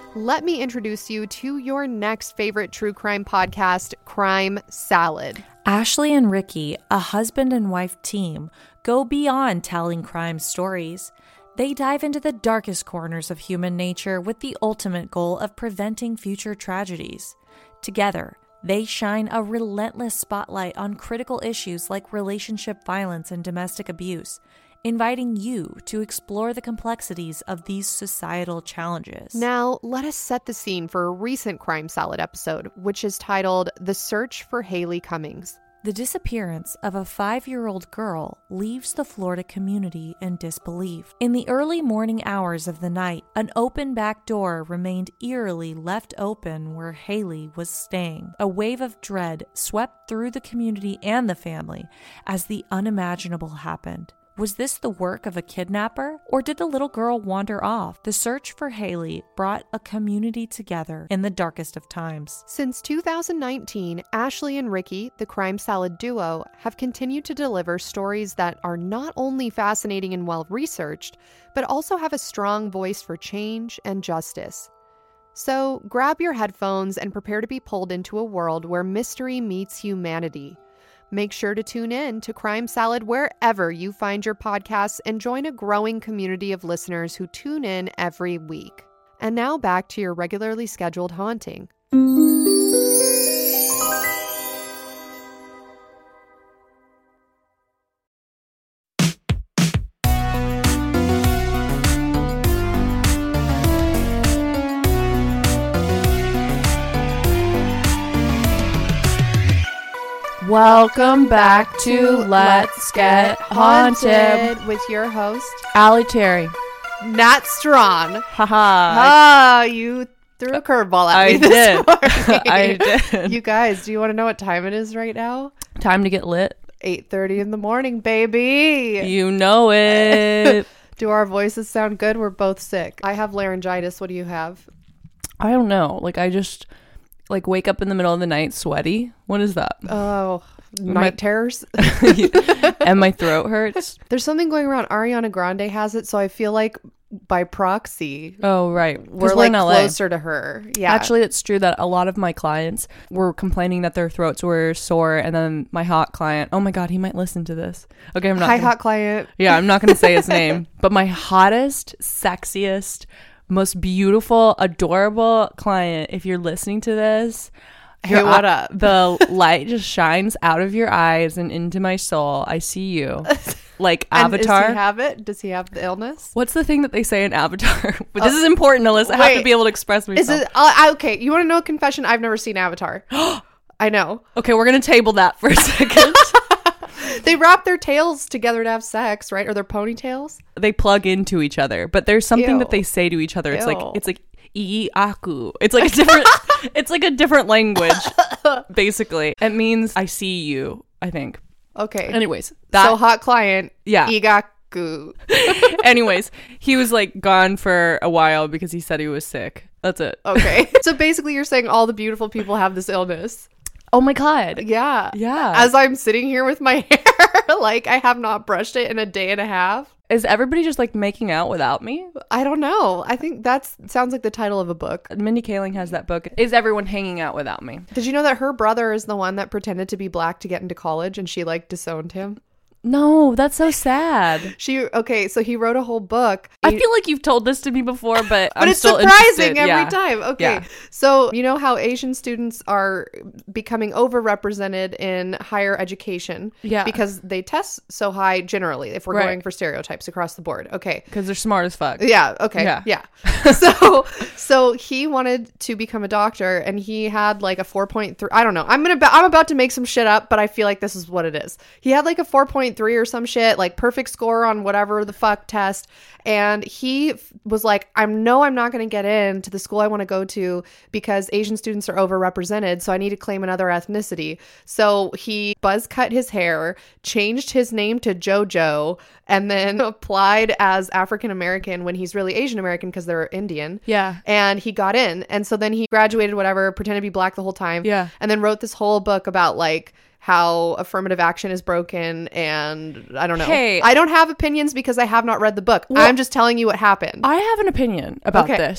let me introduce you to your next favorite true crime podcast, Crime Salad. Ashley and Ricky, a husband and wife team, go beyond telling crime stories. They dive into the darkest corners of human nature with the ultimate goal of preventing future tragedies. Together, they shine a relentless spotlight on critical issues like relationship violence and domestic abuse, inviting you to explore the complexities of these societal challenges. Now, let us set the scene for a recent Crime Salad episode, which is titled The Search for Haley Cummings. The disappearance of a 5-year-old girl leaves the Florida community in disbelief. In the early morning hours of the night, an open back door remained eerily left open where Haley was staying. A wave of dread swept through the community and the family as the unimaginable happened. Was this the work of a kidnapper, or did the little girl wander off? The search for Haley brought a community together in the darkest of times. Since 2019, Ashley and Ricky, the Crime Salad duo, have continued to deliver stories that are not only fascinating and well-researched, but also have a strong voice for change and justice. So grab your headphones and prepare to be pulled into a world where mystery meets humanity. Make sure to tune in to Crime Salad wherever you find your podcasts and join a growing community of listeners who tune in every week. And now back to your regularly scheduled haunting. Welcome back to Let's Get Haunted with your host, Allie Terry. Nat Strawn. Haha. You threw a curveball at me this morning. I did. You guys, do you want to know what time it is right now? Time to get lit. 8:30 in the morning, baby. You know it. Do our voices sound good? We're both sick. I have laryngitis. What do you have? I don't know. I just wake up in the middle of the night sweaty. What is that? Oh, night terrors. And my throat hurts. There's something going around. Ariana Grande has it, so I feel like by proxy. Oh, right. We're in LA. Closer to her. Yeah. Actually, it's true that a lot of my clients were complaining that their throats were sore, and then my hot client, oh my God, he might listen to this. Okay, I'm not. Hi, hot client. Yeah, I'm not going to say his name, but my hottest, sexiest, most beautiful, adorable client, if you're listening to this, hey, what up? The light just shines out of your eyes and into my soul. I see you. Like Avatar. Does he have it? Does he have the illness? What's the thing that they say in Avatar? But this is important, Alyssa. I have to be able to express myself. Is it okay? You want to know a confession? I've never seen Avatar. I know. Okay, we're gonna table that for a second. They wrap their tails together to have sex, right? Or their ponytails. They plug into each other, but there's something that they say to each other. It's like Iiaku. It's like a different. It's like a different language. Basically, it means I see you. I think. Okay. Anyways, so hot client. Yeah. Igaku. Anyways, he was gone for a while because he said he was sick. That's it. Okay. So basically, you're saying all the beautiful people have this illness. Oh my God. Yeah. Yeah. As I'm sitting here with my hair, I have not brushed it in a day and a half. Is everybody just making out without me? I don't know. I think that sounds like the title of a book. Mindy Kaling has that book. Is everyone hanging out without me? Did you know that her brother is the one that pretended to be black to get into college and she disowned him? No, that's so sad. So he wrote a whole book. I feel like you've told this to me before, but I'm it's still surprising interested. every time. Okay. Yeah. So you know how Asian students are becoming overrepresented in higher education? Yeah. Because they test so high generally, if we're going for stereotypes across the board. Okay. Because they're smart as fuck. Yeah. Okay. Yeah. So he wanted to become a doctor and he had a 4.3. I don't know. I'm about to make some shit up, but I feel like this is what it is. He had a 4.3 or some shit, perfect score on whatever the fuck test. And he was like, I'm not going to get into the school I want to go to because Asian students are overrepresented. So I need to claim another ethnicity. So he buzz cut his hair, changed his name to JoJo, and then applied as African American when he's really Asian American because they're Indian. Yeah. And he got in. And so then he graduated, whatever, pretended to be black the whole time. Yeah. And then wrote this whole book about how affirmative action is broken, and I don't know. Hey, I don't have opinions because I have not read the book. I'm just telling you what happened. I have an opinion about this.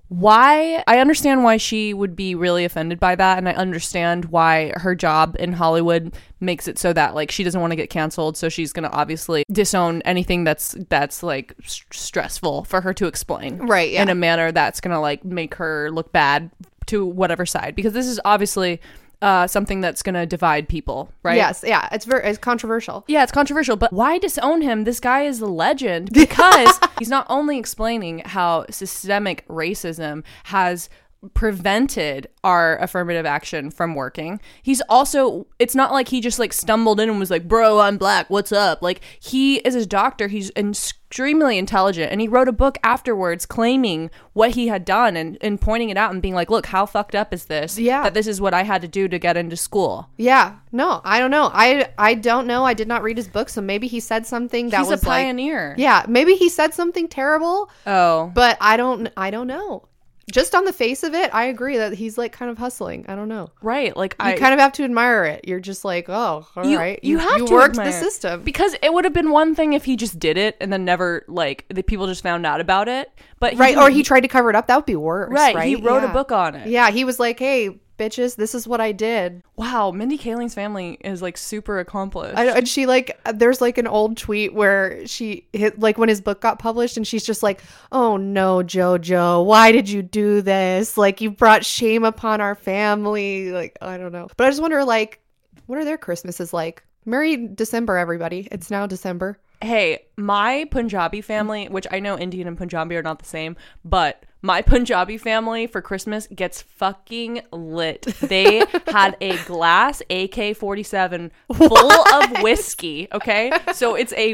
Why? I understand why she would be really offended by that, and I understand why her job in Hollywood makes it so that like she doesn't want to get canceled, so she's gonna obviously disown anything that's like stressful for her to explain, right? Yeah. In a manner that's gonna like make her look bad to whatever side, because this is obviously something that's gonna divide people, right? Yes, yeah, it's controversial. Yeah, it's controversial, but why disown him? This guy is a legend, because he's not only explaining how systemic racism has prevented our affirmative action from working. He's also, it's not like he just like stumbled in and was like, bro, I'm black, what's up? Like, he is a doctor, he's extremely intelligent, and he wrote a book afterwards claiming what he had done and pointing it out and being like, look, how fucked up is this? Yeah. That this is what I had to do to get into school. Yeah. No, I don't know. I don't know. I did not read his book, so maybe he said something that was a pioneer. Like, yeah, maybe he said something terrible. Oh. But I don't know. Just on the face of it, I agree that he's like kind of hustling. I don't know. Right. Like you kind of have to admire it. You're just like, oh, all right. You have to worked admire the system. Because it would have been one thing if he just did it and then never, like, the people just found out about it. But right. Or he tried to cover it up. That would be worse. Right. He wrote a book on it. Yeah. He was like, hey, bitches, this is what I did. Wow, Mindy Kaling's family is like super accomplished. And she like, there's like an old tweet where she hit like when his book got published, and she's just like, oh no, JoJo, why did you do this? Like, you brought shame upon our family. Like, I don't know. But I just wonder, like, what are their Christmases like? Merry December, everybody. It's now December. Hey, my Punjabi family, which I know Indian and Punjabi are not the same, but my Punjabi family for Christmas gets fucking lit. They had a glass AK-47 full of whiskey, okay? So it's a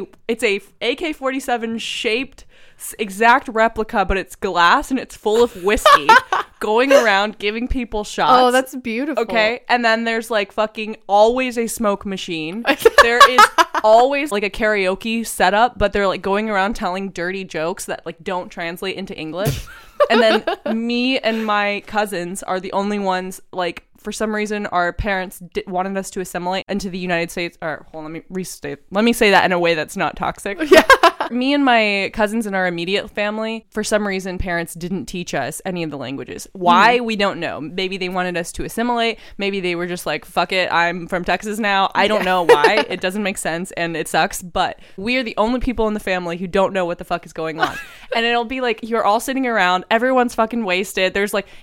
AK-47 shaped exact replica, but it's glass and it's full of whiskey going around giving people shots. Oh, that's beautiful. Okay, and then there's like fucking always a smoke machine. There is always like a karaoke setup, but they're like going around telling dirty jokes that like don't translate into English. And then me and my cousins are the only ones, like, for some reason our parents wanted us to assimilate into the United States. Or hold on, let me say that in a way that's not toxic. Yeah. Me and my cousins in our immediate family, for some reason parents didn't teach us any of the languages. Why? We don't know. Maybe they wanted us to assimilate. Maybe they were just like, fuck it, I'm from Texas now. I don't know why. It doesn't make sense and it sucks, but we are the only people in the family who don't know what the fuck is going on. And it'll be like, you're all sitting around, everyone's fucking wasted, there's like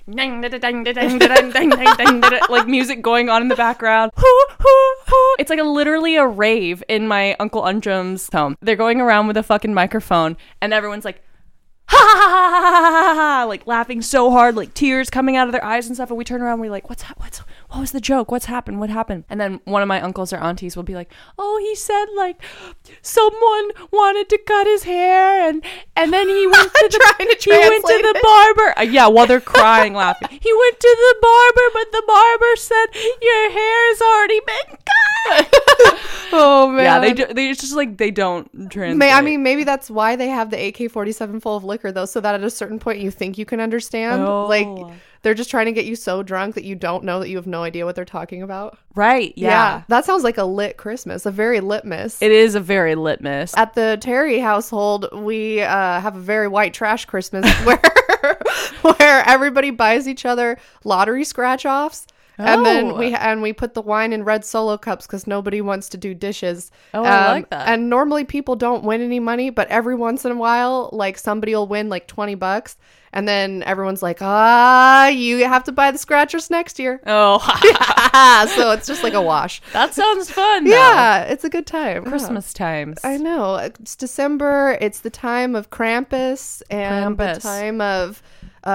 like music going on in the background. It's like literally a rave in my Uncle Undrum's home. They're going around with a fucking microphone and everyone's like, ha ha ha ha ha ha ha, like laughing so hard, like tears coming out of their eyes and stuff. And we turn around and we're like, what was the joke? What's happened? What happened? And then one of my uncles or aunties will be like, oh, he said like someone wanted to cut his hair and then he went to the barber. Yeah, while they're crying laughing. He went to the barber, but the barber said your hair has already been cut. Oh man. Yeah, they just like they don't translate. I mean, maybe that's why they have the AK-47 full of liquor though, so that at a certain point you think you can understand. Oh. Like they're just trying to get you so drunk that you don't know that you have no idea what they're talking about. Right. Yeah. That sounds like a lit Christmas, a very litmus. It is a very litmus. At the Terry household, we have a very white trash Christmas where everybody buys each other lottery scratch-offs. And then we put the wine in red Solo cups because nobody wants to do dishes. Oh, I like that. And normally people don't win any money, but every once in a while, like somebody will win like $20, and then everyone's like, you have to buy the scratchers next year. Oh, so it's just like a wash. That sounds fun. Yeah, it's a haunted Christmas times. I know. It's December. It's the time of Krampus and the time of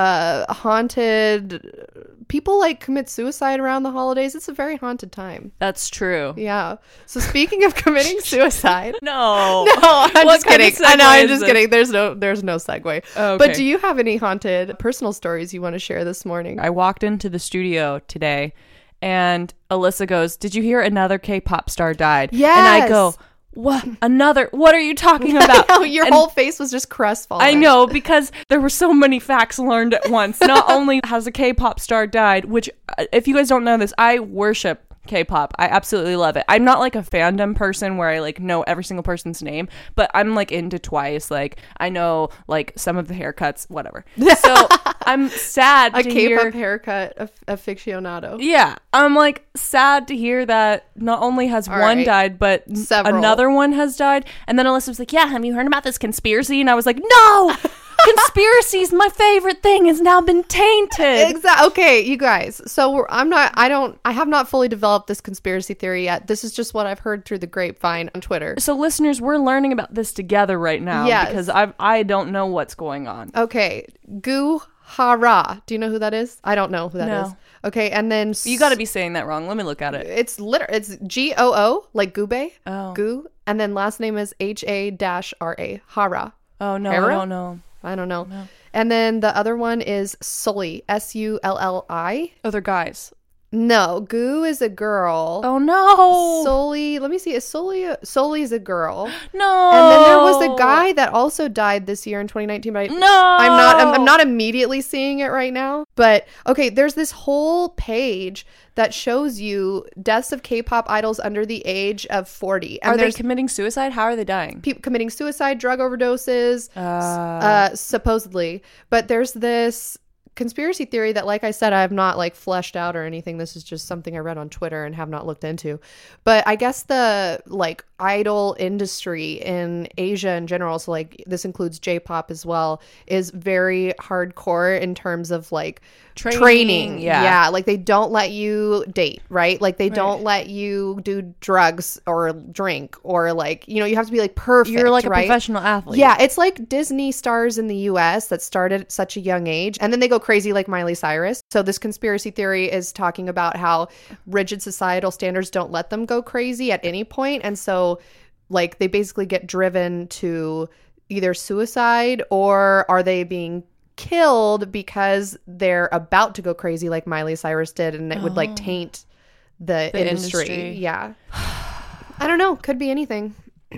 haunted people like commit suicide around the holidays. It's a very haunted time. That's true. Yeah. So speaking of committing suicide, no, I'm just kidding. I know, I'm just kidding. There's no segue. Okay. But do you have any haunted personal stories you want to share this morning? I walked into the studio today and Alyssa goes, "Did you hear another K-pop star died?" Yes. And I go, "What? Another? What are you talking about?" Your whole face was just crestfallen. I know, because there were so many facts learned at once. Not only has a K-pop star died, which, if you guys don't know this, I worship K-pop. I absolutely love it. I'm not like a fandom person where I like know every single person's name, but I'm like into Twice. Like I know like some of the haircuts, whatever. So I'm sad A to hear K-pop haircut aficionado. Yeah, I'm like sad to hear that not only has All one right. died, but Several. another one has died. And then Alyssa was like, "Yeah, have you heard about this conspiracy?" And I was like, "No, conspiracy's my favorite thing has now been tainted." Exactly. Okay, you guys. So I have not fully developed this conspiracy theory yet. This is just what I've heard through the grapevine on Twitter. So listeners, we're learning about this together right now Yes. because I don't know what's going on. Okay, Gu Hara. Do you know who that is? I don't know who that is. No. Okay, and then You got to be saying that wrong. Let me look at it. It's Goo, like Gube. Oh. Gu, and then last name is HA-RA. Hara. Oh no, Hera? I don't know. I don't know. And then the other one is Sully. Sulli. Oh, they're guys. No, Gu is a girl. Oh no. Sully, let me see. Is Sully's a girl. No. And then there was a guy that also died this year in 2019, but No. I'm not immediately seeing it right now. But okay, there's this whole page that shows you deaths of K-pop idols under the age of 40. And Are they there's committing suicide? How are they dying? people committing suicide, drug overdoses, supposedly. But there's this conspiracy theory that, like I said, I have not like fleshed out or anything. This is just something I read on Twitter and have not looked into. But I guess the like idol industry in Asia in general, so like this includes J-pop as well, is very hardcore in terms of like training. Yeah, like they don't let you date, right? Like they don't let you do drugs or drink or like, you know, you have to be like perfect. You're like a right? professional athlete. Yeah, it's like Disney stars in the US that started at such a young age and then they go crazy like Miley Cyrus. So this conspiracy theory is talking about how rigid societal standards don't let them go crazy at any point. And so like they basically get driven to either suicide or are they being killed because they're about to go crazy like Miley Cyrus did and it would like taint the industry. Yeah. I don't know. Could be anything.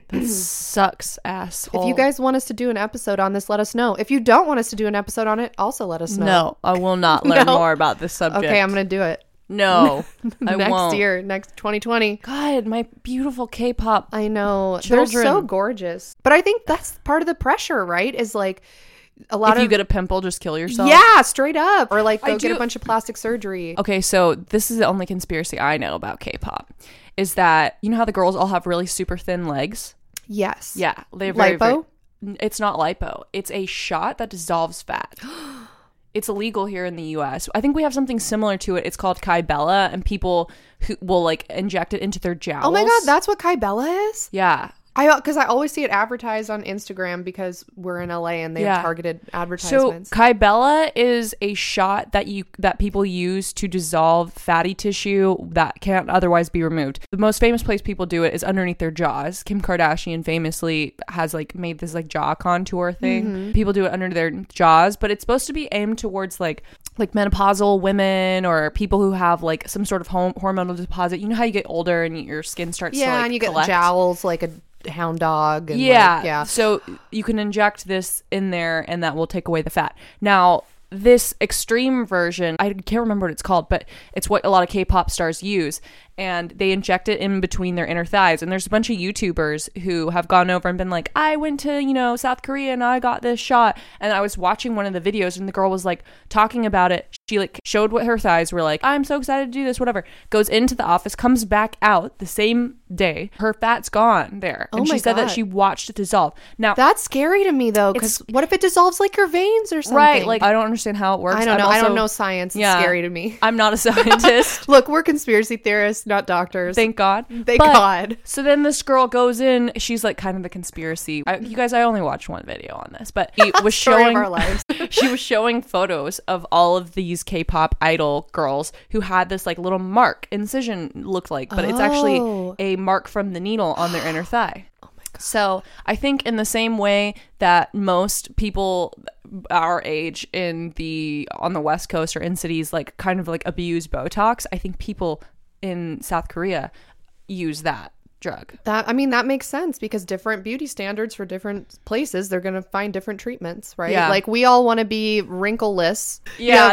Sucks, asshole. If you guys want us to do an episode on this, let us know. If you don't want us to do an episode on it, also let us know. No, I will not learn No? more about this subject. Okay, I'm going to do it. No, I next won't. year, next 2020. God, my beautiful K-pop. I know. Children. They're so gorgeous. But I think that's part of the pressure, right? Is like a lot If you of... get a pimple, just kill yourself. Yeah, straight up. Or like I go get do- a bunch of plastic surgery. Okay, so this is the only conspiracy I know about K-pop. Is that, you know how the girls all have really super thin legs? Yes. Yeah. They're very, Lipo? it's not lipo. It's a shot that dissolves fat. It's illegal here in the US. I think we have something similar to it. It's called Kybella, and people who will like inject it into their jowls. Oh my God, that's what Kybella is? Yeah. Because I always see it advertised on Instagram because we're in LA and they have targeted So advertisements. Kybella is a shot that people use to dissolve fatty tissue that can't otherwise be removed. The most famous place people do it is underneath their jaws. Kim Kardashian famously has like made this like jaw contour thing. Mm-hmm. People do it under their jaws, but it's supposed to be aimed towards like menopausal women or people who have like some sort of hormonal deposit. You know how you get older and your skin starts to like and you get collect? jowls like a hound dog. And Yeah. like, yeah. So you can inject this in there and that will take away the fat. Now, this extreme version, I can't remember what it's called, but it's what a lot of K-pop stars use. And they inject it in between their inner thighs. And there's a bunch of YouTubers who have gone over and been like, I went to, South Korea and I got this shot. And I was watching one of the videos and the girl was like talking about it. She like showed what her thighs were like. I'm so excited to do this, whatever. Goes into the office, comes back out the same day. Her fat's gone there. And Oh my she said that God. she watched it dissolve. Now, That's scary to me though, because what if it dissolves like your veins or something? right, like I don't understand how it works. I don't know. I'm I don't also- know science. It's Yeah. scary to me. I'm not a scientist. Look, we're conspiracy theorists, not doctors. Thank God. Thank But- God. So then this girl goes in. She's like kind of the conspiracy. You guys, I only watched one video on this, but he was Story showing of our lives. she was showing photos of all of these K-pop idol girls who had this like little mark incision looked like, but it's actually Oh. a mark from the needle on their inner thigh. Oh my God. So I think in the same way that most people our age on the West Coast or in cities like kind of like abuse Botox, I think people in South Korea use that drug. That makes sense because different beauty standards for different places, they're going to find different treatments, right? Yeah. Like we all want to be wrinkleless. Yeah,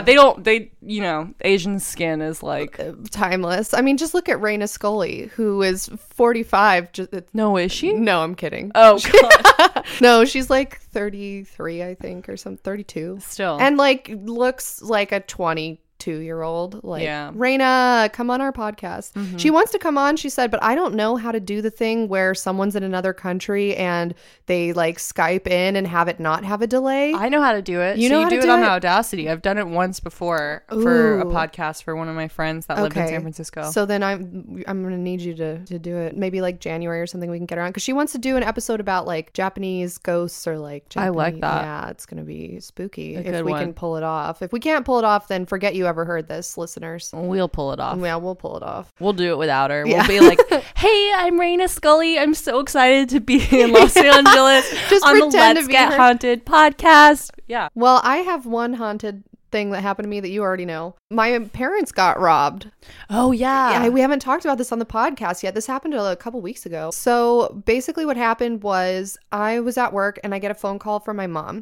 Asian skin is like, Timeless. I mean, just look at Raina Scully, who is 45. no, is she? No, I'm kidding. Oh, God. No, she's like 33, I think, or some 32. Still. And like looks like a 22-year-old. Like, Yeah. Raina, come on our podcast. She wants to come on, she said, but I don't know how to do the thing where someone's in another country and they like Skype in and have it not have a delay. I know how to do it. You know so how you to do do it on it? Audacity. I've done it once before for a Ooh. podcast for one of my friends that lived in San Francisco. So then I'm gonna need you to do it. Maybe like January or something we can get around, because she wants to do an episode about like Japanese ghosts or like I like Japanese- that. Yeah, it's gonna be spooky A if good we one. can pull it off. If we can't pull it off, then forget you ever heard this, listeners. We'll pull it off. Yeah, we'll pull it off. We'll do it without her. Yeah. We'll be like, hey, I'm Raina Scully. I'm so excited to be in Los Angeles Just on the pretend to Let's be Get her. Haunted podcast. Yeah. Well, I have one haunted thing that happened to me that you already know. My parents got robbed. Oh, yeah. Yeah, we haven't talked about this on the podcast yet. This happened a couple weeks ago. So basically what happened was I was at work and I get a phone call from my mom.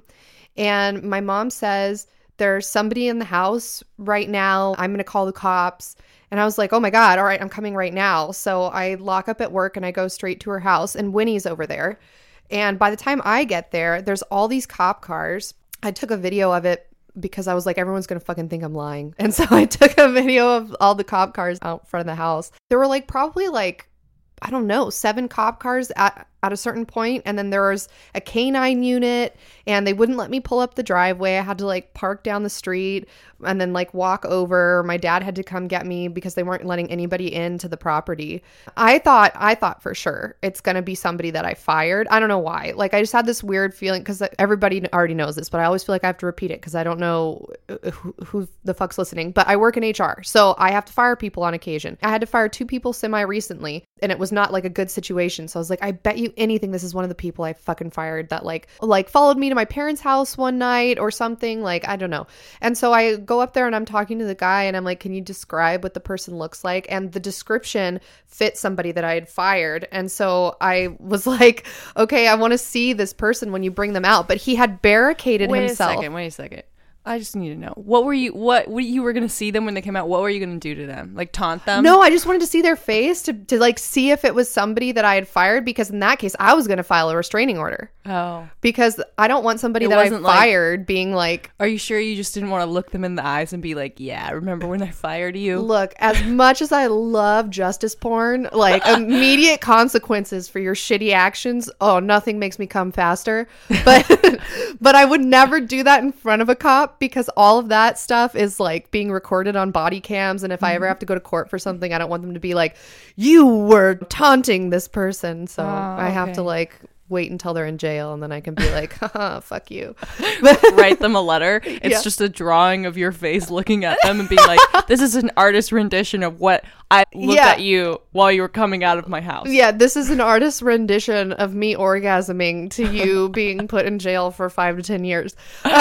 And my mom says, there's somebody in the house right now. I'm going to call the cops. And I was like, oh my God, all right, I'm coming right now. So I lock up at work and I go straight to her house, and Winnie's over there. And by the time I get there, there's all these cop cars. I took a video of it because I was like, everyone's going to fucking think I'm lying. And so I took a video of all the cop cars out front of the house. There were like probably like, I don't know, 7 cop cars at a certain point. And then there was a canine unit, and they wouldn't let me pull up the driveway. I had to like park down the street and then like walk over. My dad had to come get me because they weren't letting anybody into the property. I thought for sure it's going to be somebody that I fired. I don't know why. Like I just had this weird feeling, because everybody already knows this, but I always feel like I have to repeat it because I don't know who the fuck's listening. But I work in HR, so I have to fire people on occasion. I had to fire 2 people semi-recently, and it was not like a good situation. So I was like, I bet you anything this is one of the people I fucking fired that like followed me to my parents' house one night or something. Like, I don't know. And so I go up there and I'm talking to the guy and I'm like, can you describe what the person looks like? And the description fit somebody that I had fired. And so I was like, okay, I want to see this person when you bring them out. But he had barricaded himself. Wait a second. I just need to know. What you were going to see them when they came out? What were you going to do to them? Like taunt them? No, I just wanted to see their face to like see if it was somebody that I had fired, because in that case, I was going to file a restraining order. Oh. Because I don't want somebody It that I wasn't like- fired being like, Are you sure you just didn't want to look them in the eyes and be like, yeah, remember when I fired you? look, as much as I love justice porn, like immediate consequences for your shitty actions. Oh, nothing makes me come faster. But but I would never do that in front of a cop, because all of that stuff is like being recorded on body cams. And if I ever have to go to court for something, I don't want them to be like, you were taunting this person. So I have to okay. like wait until they're in jail, and then I can be like, haha, fuck you. Write them a letter. It's Yeah. just a drawing of your face looking at them and being like, this is an artist rendition of what I looked Yeah. at you while you were coming out of my house. Yeah, this is an artist's rendition of me orgasming to you being put in jail for 5 to 10 years.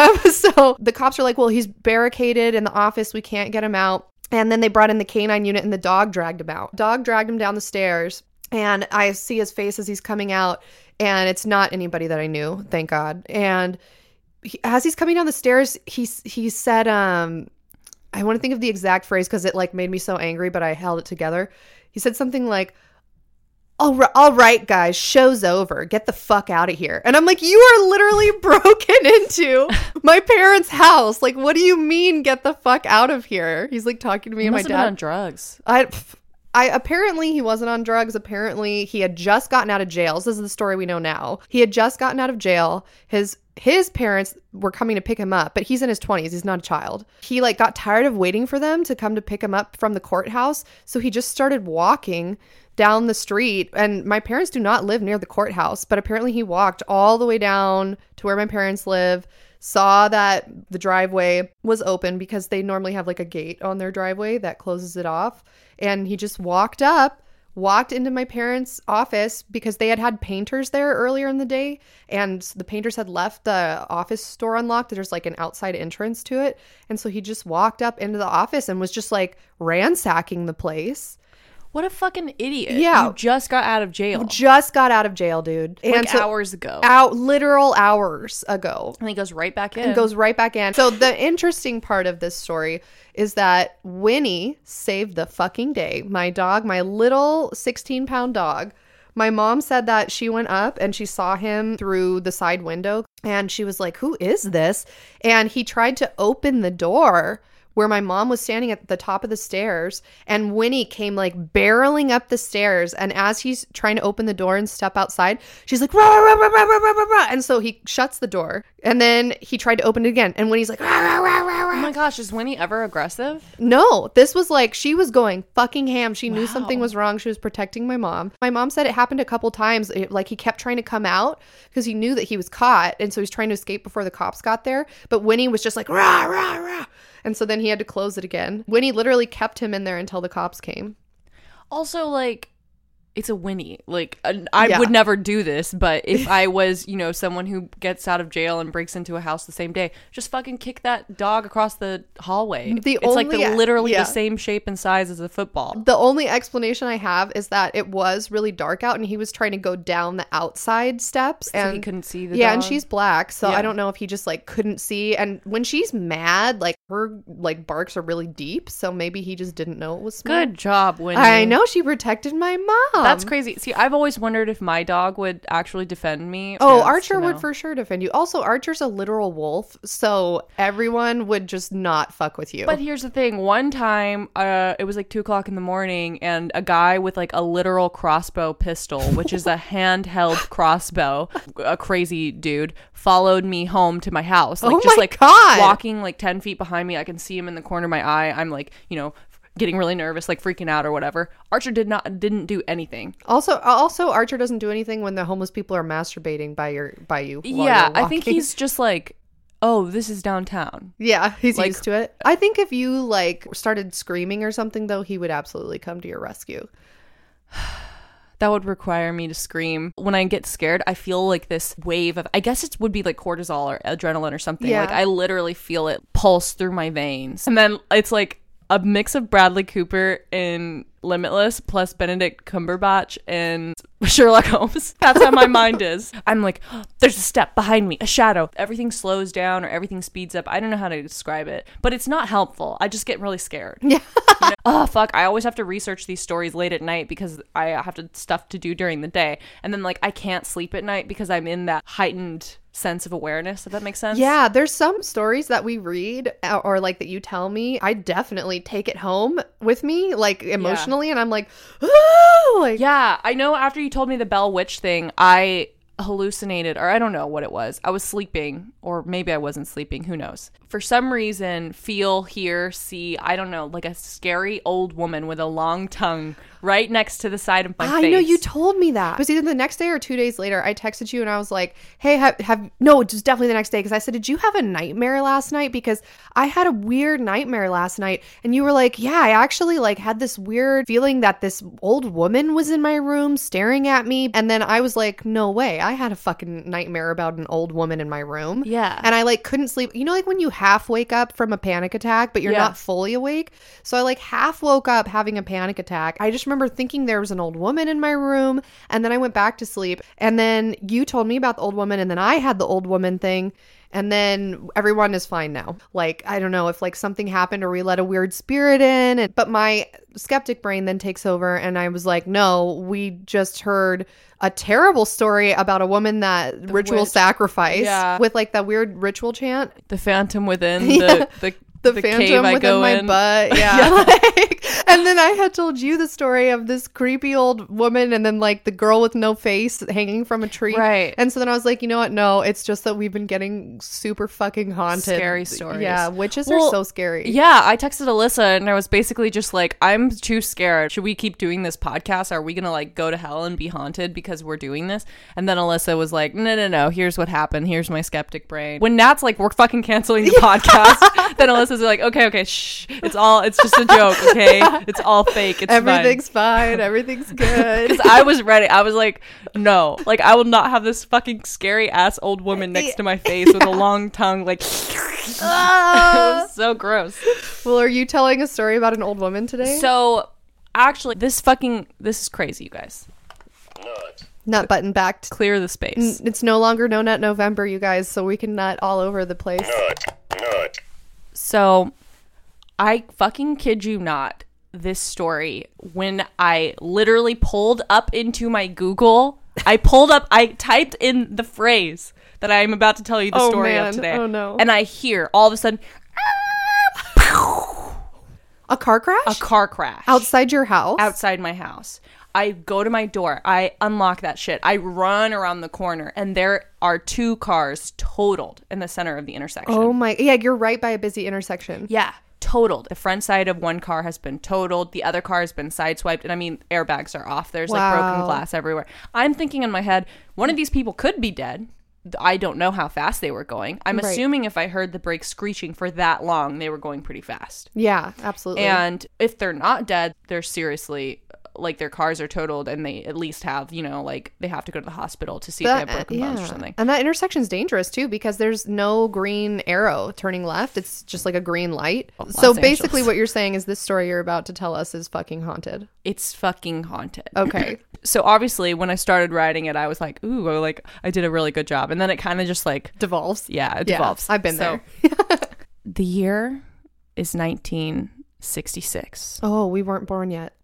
So the cops are like, well, he's barricaded in the office. We can't get him out. And then they brought in the canine unit, and the dog dragged him out. Dog dragged him down the stairs, and I see his face as he's coming out, and it's not anybody that I knew, thank God. And as he's coming down the stairs, he said, I want to think of the exact phrase because it like made me so angry, but I held it together. He said something like, all right, guys, show's over. Get the fuck out of here. And I'm like, you are literally broken into my parents' house. Like, what do you mean, get the fuck out of here? He's like talking to me He and my must have been on dad. drugs. I apparently he wasn't on drugs. Apparently he had just gotten out of jail. This is the story we know now. He had just gotten out of jail. His parents were coming to pick him up, but he's in his 20s. He's not a child. He like got tired of waiting for them to come to pick him up from the courthouse. So he just started walking down the street. And my parents do not live near the courthouse, but apparently he walked all the way down to where my parents live, saw that the driveway was open because they normally have like a gate on their driveway that closes it off. And he just walked into my parents' office because they had painters there earlier in the day, and the painters had left the office door unlocked. There's like an outside entrance to it. And so he just walked up into the office and was just like ransacking the place. What a fucking idiot. Yeah. You just got out of jail. Just got out of jail, dude. Like so- hours ago. literal hours ago. And he goes right back in. And goes right back in. So the interesting part of this story is that Winnie saved the fucking day. My dog, my little 16-pound dog, My mom said that she went up and she saw him through the side window and she was like, who is this? And he tried to open the door where my mom was standing at the top of the stairs, and Winnie came like barreling up the stairs, and as he's trying to open the door and step outside, she's like, rah, rah, rah, rah, rah, rah, rah, rah. And so he shuts the door, and then he tried to open it again, and Winnie's like, rah, rah, rah, rah, rah. Oh my gosh, is Winnie ever aggressive? No, this was like, she was going fucking ham. She knew something was wrong. She was protecting my mom. My mom said it happened a couple times. Like he kept trying to come out because he knew that he was caught, and so he's trying to escape before the cops got there. But Winnie was just like, rah, rah, rah. And so then he had to close it again. Winnie literally kept him in there until the cops came. Also, like, it's a Winnie. Like, I would never do this, but if I was, you know, someone who gets out of jail and breaks into a house the same day, just fucking kick that dog across the hallway. Literally the same shape and size as a football. The only explanation I have is that it was really dark out and he was trying to go down the outside steps. So and he couldn't see the Yeah, dog? and she's black, so I don't know if he just, like, couldn't see. And when she's mad, like, her, like, barks are really deep, so maybe he just didn't know it was small. Good job, Winnie. I know, she protected my mom. That's crazy. See, I've always wondered if my dog would actually defend me. Oh, Archer would for sure defend you. Also, Archer's a literal wolf, so everyone would just not fuck with you. But here's the thing. One time, it was like 2:00 in the morning, and a guy with like a literal crossbow pistol, which is a handheld crossbow, a crazy dude, followed me home to my house. Like, just like God. walking like 10 feet behind me. I can see him in the corner of my eye. I'm like, you know, getting really nervous, like freaking out or whatever. Archer didn't do anything. Also, Archer doesn't do anything when the homeless people are masturbating by you. While Yeah, you're I think walking. he's just like, oh, this is downtown. Yeah, he's like, used to it. I think if you like started screaming or something, though, he would absolutely come to your rescue. That would require me to scream. When I get scared, I feel like this wave of, I guess it would be like cortisol or adrenaline or something. Yeah. Like I literally feel it pulse through my veins. And then it's like a mix of Bradley Cooper in Limitless plus Benedict Cumberbatch and Sherlock Holmes. That's how my mind is. I'm like, oh, there's a step behind me, a shadow. Everything slows down or everything speeds up. I don't know how to describe it, but it's not helpful. I just get really scared. Yeah. You know? Oh, fuck. I always have to research these stories late at night because I have stuff to do during the day. And then like I can't sleep at night because I'm in that heightened sense of awareness, if that makes sense. Yeah, there's some stories that we read or like that you tell me, I definitely take it home with me, like emotionally, and I'm like, oh, like, yeah, I know after you told me the Bell Witch thing, I hallucinated, or I don't know what it was. I was sleeping, or maybe I wasn't sleeping, who knows. For some reason, feel, hear, see, I don't know, like a scary old woman with a long tongue right next to the side of my face. I know, you told me that. It was either the next day or 2 days later. I texted you and I was like, hey, no, it was definitely the next day, because I said, did you have a nightmare last night? Because I had a weird nightmare last night. And you were like, yeah, I actually like had this weird feeling that this old woman was in my room staring at me. And then I was like, no way, I had a fucking nightmare about an old woman in my room. Yeah. And I like couldn't sleep. You know, like when you half wake up from a panic attack, but you're not fully awake. So I like half woke up having a panic attack. I just remember thinking there was an old woman in my room, and then I went back to sleep, and then you told me about the old woman, and then I had the old woman thing, and then everyone is fine now. Like, I don't know if like something happened or we let a weird spirit in, but my skeptic brain then takes over, and I was like, no, we just heard a terrible story about a woman that ritual witch. sacrificed with like that weird ritual chant. The phantom within The cave phantom I within go my in. butt. Yeah. Like, and then I had told you the story of this creepy old woman and then like the girl with no face hanging from a tree. Right. And so then I was like, you know what? No, it's just that we've been getting super fucking haunted. Scary stories. Yeah. Witches are so scary. Yeah. I texted Alyssa and I was basically just like, I'm too scared. Should we keep doing this podcast? Are we going to like go to hell and be haunted because we're doing this? And then Alyssa was like, no. Here's what happened. Here's my skeptic brain. When Nat's like, we're fucking canceling the podcast, then Alyssa's like, okay, shh. It's just a joke, okay? It's all fake. It's Everything's fine. Everything's good. Because I was ready. I was like, no. Like, I will not have this fucking scary ass old woman next to my face with a long tongue. Like, it was so gross. Well, are you telling a story about an old woman today? So, actually, this is crazy, you guys. Nut button backed. Clear the space. It's no longer No Nut November, you guys, so we can nut all over the place. Nut. So, I fucking kid you not. this story when I literally pulled up into my Google. I typed in the phrase that I am about to tell you the story of today. Oh, no. And I hear all of a sudden A car crash? a car crash. Outside your house? Outside my house. I go to my door. I unlock that shit. I run around the corner, and there are 2 cars totaled in the center of the intersection. Oh my, yeah, you're right by a busy intersection. Yeah, totaled. The front side of one car has been totaled. The other car has been sideswiped. And I mean, airbags are off. There's like broken glass everywhere. I'm thinking in my head, one of these people could be dead. I don't know how fast they were going. I'm assuming if I heard the brakes screeching for that long, they were going pretty fast. Yeah, absolutely. And if they're not dead, they're seriously, like, their cars are totaled, and they at least have, you know, like, they have to go to the hospital to see if they have broken bones or something. And that intersection's dangerous too, because there's no green arrow turning left. It's just like a green light. So basically what you're saying is this story you're about to tell us is fucking haunted. It's fucking haunted. Okay. So obviously when I started writing it, I was like, ooh, like, I did a really good job. And then it kind of just like Devolves. Yeah, it devolves. I've been there. The year is 1966. Oh, we weren't born yet.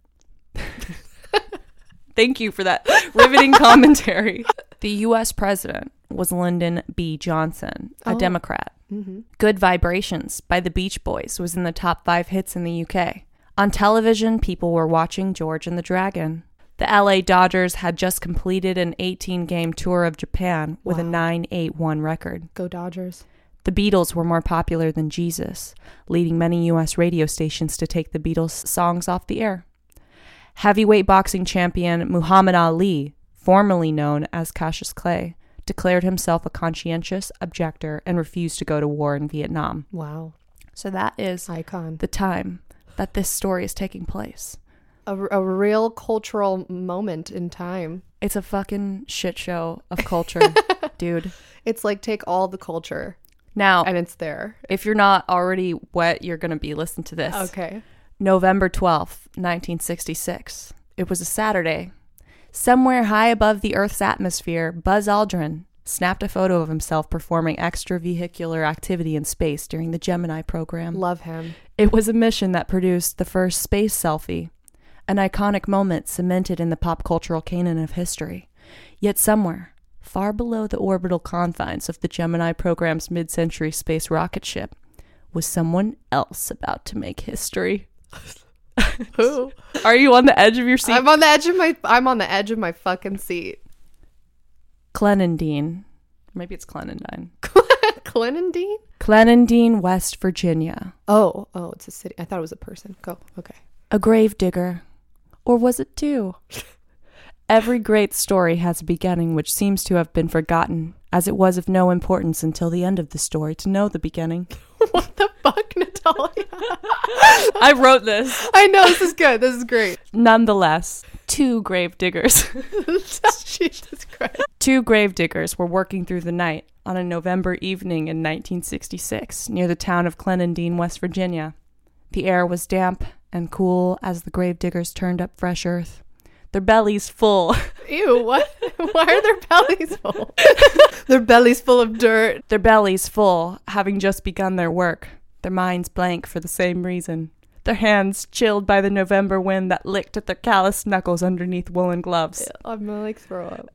Thank you for that riveting commentary. The U.S. president was Lyndon B. Johnson, a Democrat. Mm-hmm. Good Vibrations by the Beach Boys was in the top 5 hits in the UK. On television, people were watching George and the Dragon. The LA Dodgers had just completed an 18-game tour of Japan with a 9-8-1 record. Go Dodgers. The Beatles were more popular than Jesus, leading many U.S. radio stations to take the Beatles songs off the air. Heavyweight boxing champion Muhammad Ali, formerly known as Cassius Clay, declared himself a conscientious objector and refused to go to war in Vietnam. Wow. So that is icon. The time that this story is taking place. A real cultural moment in time. It's a fucking shit show of culture, dude. It's like take all the culture. Now, and it's there. If you're not already wet, you're going to be listening to this. Okay. November 12th, 1966. It was a Saturday. Somewhere high above the Earth's atmosphere, Buzz Aldrin snapped a photo of himself performing extravehicular activity in space during the Gemini program. Love him. It was a mission that produced the first space selfie, an iconic moment cemented in the pop cultural canon of history. Yet somewhere, far below the orbital confines of the Gemini program's mid-century space rocket ship, was someone else about to make history. Who? Are you on the edge of your seat? I'm on the edge of my fucking seat. Clenendine. Maybe it's Clenendine. Clenendine? Clenendine, West Virginia. Oh, it's a city. I thought it was a person. Go. Okay. A grave digger. Or was it 2? Every great story has a beginning which seems to have been forgotten, as it was of no importance until the end of the story to know the beginning. What the fuck, Natalia? I wrote this. I know, this is good. This is great. Nonetheless, 2 grave diggers. Jesus Christ. 2 grave diggers were working through the night on a November evening in 1966 near the town of Clenendine, West Virginia. The air was damp and cool as the grave diggers turned up fresh earth. Their bellies full. Ew, what? Why are their bellies full? Their bellies full of dirt. Their bellies full, having just begun their work. Their minds blank for the same reason. Their hands chilled by the November wind that licked at their calloused knuckles underneath woolen gloves. I'm gonna like throw up.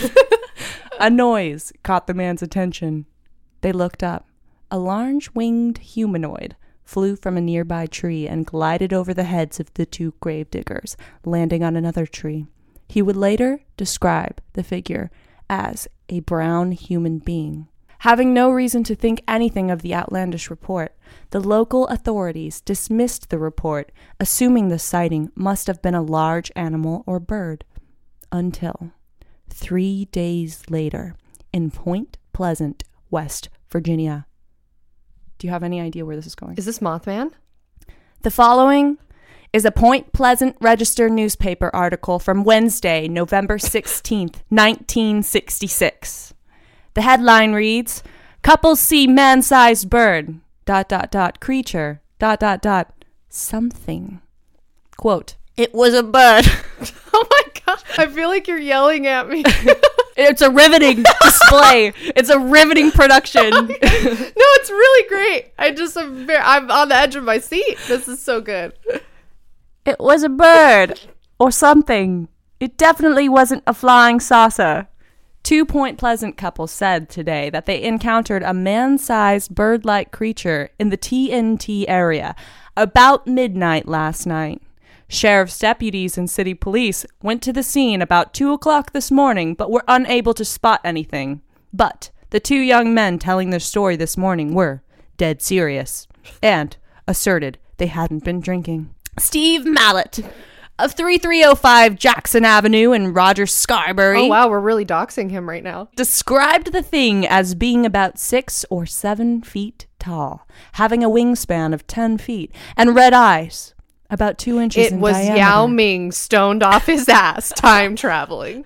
A noise caught the man's attention. They looked up. A large winged humanoid flew from a nearby tree and glided over the heads of the 2 grave diggers, landing on another tree. He would later describe the figure as a brown human being. Having no reason to think anything of the outlandish report, the local authorities dismissed the report, assuming the sighting must have been a large animal or bird. Until 3 days later, in Point Pleasant, West Virginia. Do you have any idea where this is going? Is this Mothman? The following is a Point Pleasant Register newspaper article from Wednesday, November 16th, 1966. The headline reads, "Couples see man-sized bird, ... creature, ... something." Quote, "It was a bird." Oh my God. I feel like you're yelling at me. It's a riveting display. It's a riveting production. No, it's really great. I'm on the edge of my seat. This is so good. It was a bird or something. It definitely wasn't a flying saucer. Two Point Pleasant couples said today that they encountered a man-sized bird-like creature in the TNT area about midnight last night. Sheriff's deputies and city police went to the scene about 2 o'clock this morning but were unable to spot anything. But the two young men telling their story this morning were dead serious and asserted they hadn't been drinking. Steve Mallett of 3305 Jackson Avenue in Rogers Scarberry. Oh, wow, we're really doxing him right now. Described the thing as being about 6 or 7 feet tall, having a wingspan of 10 feet, and red eyes, about 2 inches in diameter. It was Yao Ming stoned off his ass, time traveling.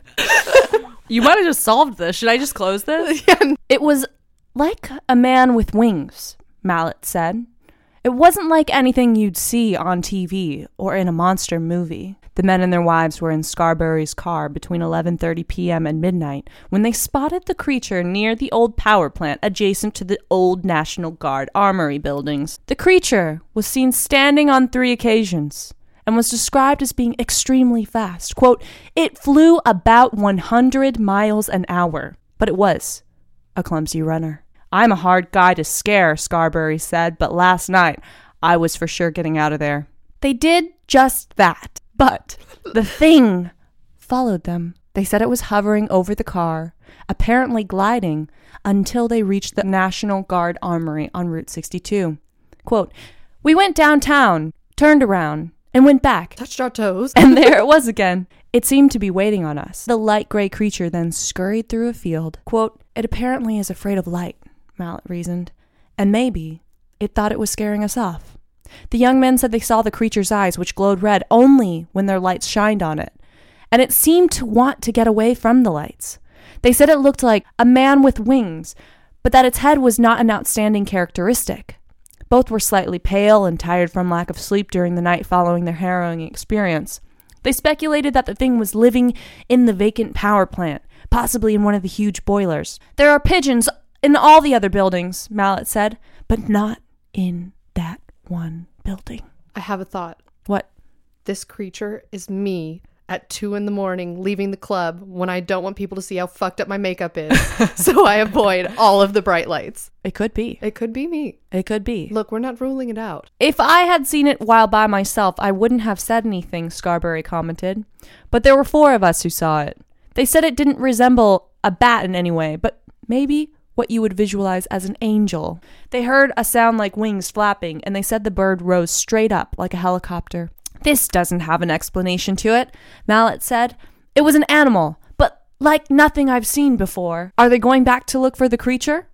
You might have just solved this. Should I just close this? Yeah. It was like a man with wings, Mallett said. It wasn't like anything you'd see on TV or in a monster movie. The men and their wives were in Scarberry's car between 11:30 p.m. and midnight when they spotted the creature near the old power plant adjacent to the old National Guard Armory buildings. The creature was seen standing on 3 occasions and was described as being extremely fast. Quote, it flew about 100 miles an hour, but it was a clumsy runner. I'm a hard guy to scare, Scarberry said, but last night I was for sure getting out of there. They did just that, but the thing followed them. They said it was hovering over the car, apparently gliding, until they reached the National Guard Armory on Route 62. Quote, we went downtown, turned around, and went back. Touched our toes. And there it was again. It seemed to be waiting on us. The light gray creature then scurried through a field. Quote, it apparently is afraid of light, Mallett reasoned, and maybe it thought it was scaring us off. The young men said they saw the creature's eyes, which glowed red only when their lights shined on it, and it seemed to want to get away from the lights. They said it looked like a man with wings, but that its head was not an outstanding characteristic. Both were slightly pale and tired from lack of sleep during the night following their harrowing experience. They speculated that the thing was living in the vacant power plant, possibly in one of the huge boilers. There are pigeons in all the other buildings, Mallett said, but not in that one building. I have a thought. What? This creature is me at 2 a.m. leaving the club when I don't want people to see how fucked up my makeup is. So I avoid all of the bright lights. It could be. It could be me. It could be. Look, we're not ruling it out. If I had seen it while by myself, I wouldn't have said anything, Scarberry commented. But there were 4 of us who saw it. They said it didn't resemble a bat in any way, but maybe what you would visualize as an angel. They heard a sound like wings flapping, and they said the bird rose straight up like a helicopter. This doesn't have an explanation to it, Mallett said. It was an animal, but like nothing I've seen before. Are they going back to look for the creature?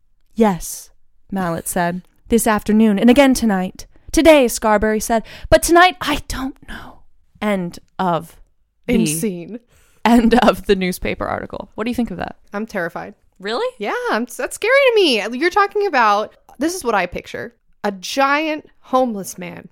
Yes, Mallett said. This afternoon, and again tonight. Today, Scarberry said, but tonight I don't know. End of Insane. End of the newspaper article. What do you think of that? I'm terrified. Really? Yeah, that's scary to me. You're talking about, this is what I picture. A giant homeless man.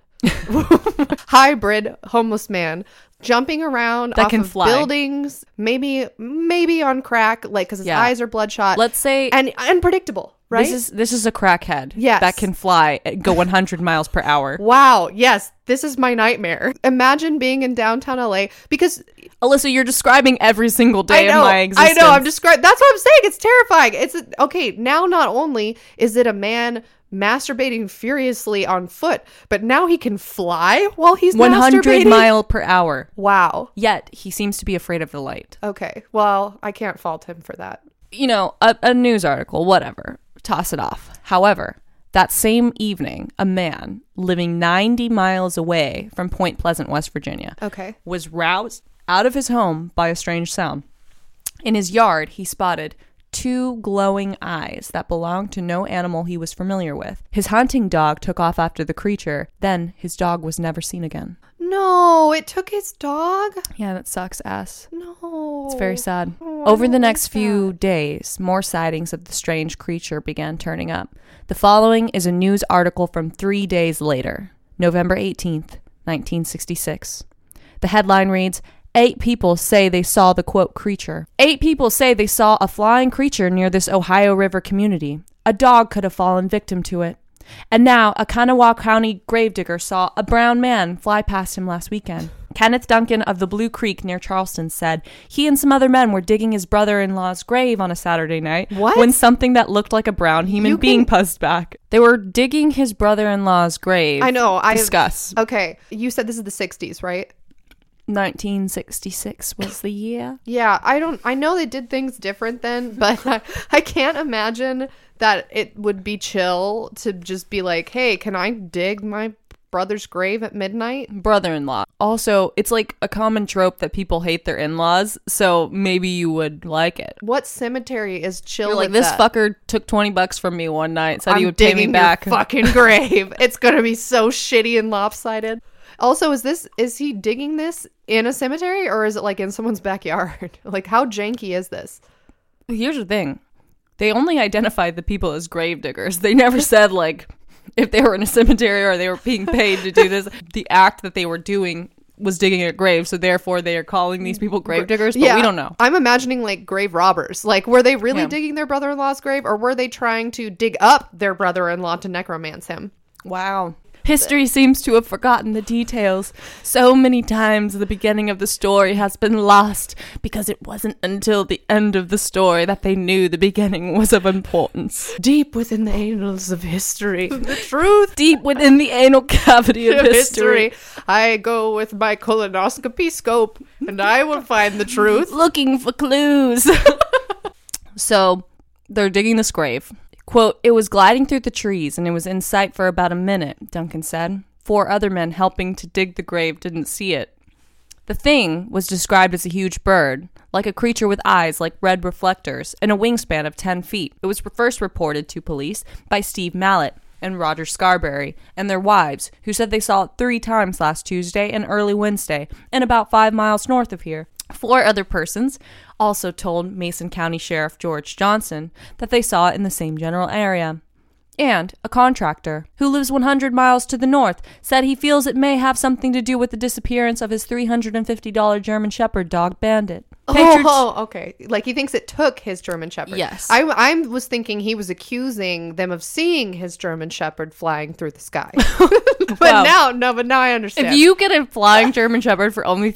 Hybrid homeless man jumping around that off can of fly. Buildings, maybe on crack, like because his eyes are bloodshot. Let's say and unpredictable, right? This is a crackhead. Yes. That can fly, go 100 miles per hour. Wow, yes, this is my nightmare. Imagine being in downtown LA because Alyssa, you're describing every single day of my existence. I know, I'm describing. That's what I'm saying. It's terrifying. Okay. Now, not only is it a man masturbating furiously on foot, but now he can fly while he's 100 masturbating. mile per hour. Wow. Yet he seems to be afraid of the light. Okay. Well, I can't fault him for that. You know, a news article, whatever. Toss it off. However, that same evening, a man living 90 miles away from Point Pleasant, West Virginia, was roused out of his home by a strange sound. In his yard, he spotted 2 glowing eyes that belonged to no animal he was familiar with. His hunting dog took off after the creature. Then his dog was never seen again. No, it took his dog? Yeah, that sucks ass. No. It's very sad. Oh, Over the next few days, more sightings of the strange creature began turning up. The following is a news article from 3 days later, November 18th, 1966. The headline reads, 8 people say they saw the, quote, creature. 8 people say they saw a flying creature near this Ohio River community. A dog could have fallen victim to it. And now, a Kanawha County gravedigger saw a brown man fly past him last weekend. Kenneth Duncan of the Blue Creek near Charleston said he and some other men were digging his brother-in-law's grave on a Saturday night when something that looked like a brown human being buzzed back. They were digging his brother-in-law's grave. I know. Discuss. Okay. You said this is the 60s, right? 1966 was the year. Yeah, I know they did things different then, but I can't imagine that it would be chill to just be like, hey, can I dig my brother's grave at midnight? Brother-in-law. Also, it's like a common trope that people hate their in-laws, so maybe you would like it. What cemetery is chill? You're like, with this that? fucker took $20 from me one night, said he would digging pay me back. Your fucking grave. It's gonna be so shitty and lopsided. Also, is he digging this in a cemetery or is it like in someone's backyard? Like, how janky is this? Here's the thing. They only identified the people as grave diggers. They never said, like, if they were in a cemetery or they were being paid to do this. The act that they were doing was digging a grave, so therefore they are calling these people grave diggers, but we don't know. I'm imagining, like, grave robbers. Like, were they really digging their brother-in-law's grave, or were they trying to dig up their brother-in-law to necromance him? Wow. History seems to have forgotten the details. So many times the beginning of the story has been lost because it wasn't until the end of the story that they knew the beginning was of importance. Deep within the annals of history. The truth. Deep within the anal cavity of history. I go with my colonoscopy scope and I will find the truth. Looking for clues. So, they're digging this grave. Quote, it was gliding through the trees and it was in sight for about a minute, Duncan said. 4 other men helping to dig the grave didn't see it. The thing was described as a huge bird, like a creature with eyes like red reflectors and a wingspan of 10 feet. It was first reported to police by Steve Mallett and Roger Scarberry and their wives, who said they saw it 3 times last Tuesday and early Wednesday and about 5 miles north of here. 4 other persons also told Mason County Sheriff George Johnson that they saw it in the same general area. And a contractor who lives 100 miles to the north said he feels it may have something to do with the disappearance of his $350 German Shepherd dog, Bandit. Okay. Like, he thinks it took his German Shepherd. Yes. I was thinking he was accusing them of seeing his German Shepherd flying through the sky. But now I understand. If you get a flying German Shepherd for only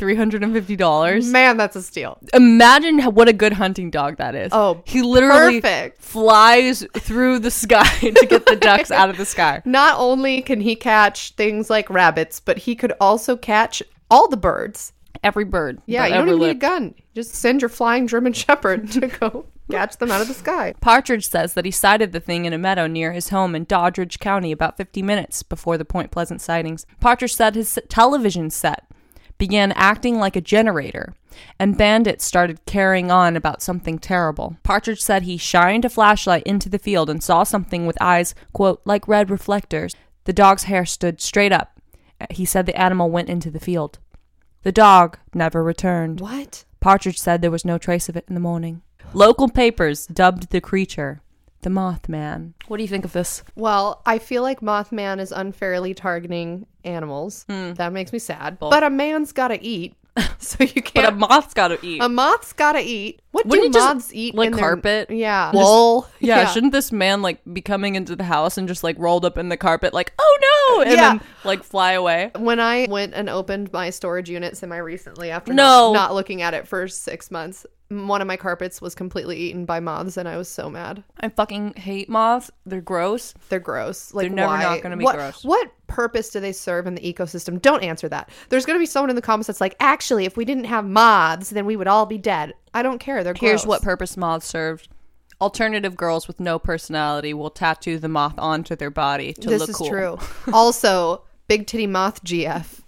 $350, man, that's a steal. Imagine what a good hunting dog that is. Oh, he literally perfect. Flies through the sky to get the ducks out of the sky. Not only can he catch things like rabbits, but he could also catch all the birds. Every bird. Yeah, you don't even need a gun. Just send your flying German Shepherd to go catch them out of the sky. Partridge says that he sighted the thing in a meadow near his home in Doddridge County about 50 minutes before the Point Pleasant sightings. Partridge said his television set began acting like a generator, and Bandit started carrying on about something terrible. Partridge said he shined a flashlight into the field and saw something with eyes, quote, like red reflectors. The dog's hair stood straight up. He said the animal went into the field. The dog never returned. What? Partridge said there was no trace of it in the morning. Local papers dubbed the creature the Mothman. What do you think of this? Well, I feel like Mothman is unfairly targeting animals. That makes me sad. But a man's gotta eat. So you can't. But a moth's gotta eat. A moth's gotta eat. What Wouldn't do he moths just, eat? like, in their carpet? Yeah. Wool. Yeah, shouldn't this man, like, be coming into the house and just, like, rolled up in the carpet, like, oh no! And then, like, fly away? When I went and opened my storage unit semi-recently after not looking at it for 6 months, one of my carpets was completely eaten by moths and I was so mad. I fucking hate moths. They're gross. They're gross. Like, they're never why? not gonna be gross. What purpose do they serve in the ecosystem? Don't answer that. There's gonna be someone in the comments that's like, actually, if we didn't have moths, then we would all be dead. I don't care. They're gross. Here's what purpose moths served. Alternative girls with no personality will tattoo the moth onto their body to look cool. This is true. Also, big titty moth GF.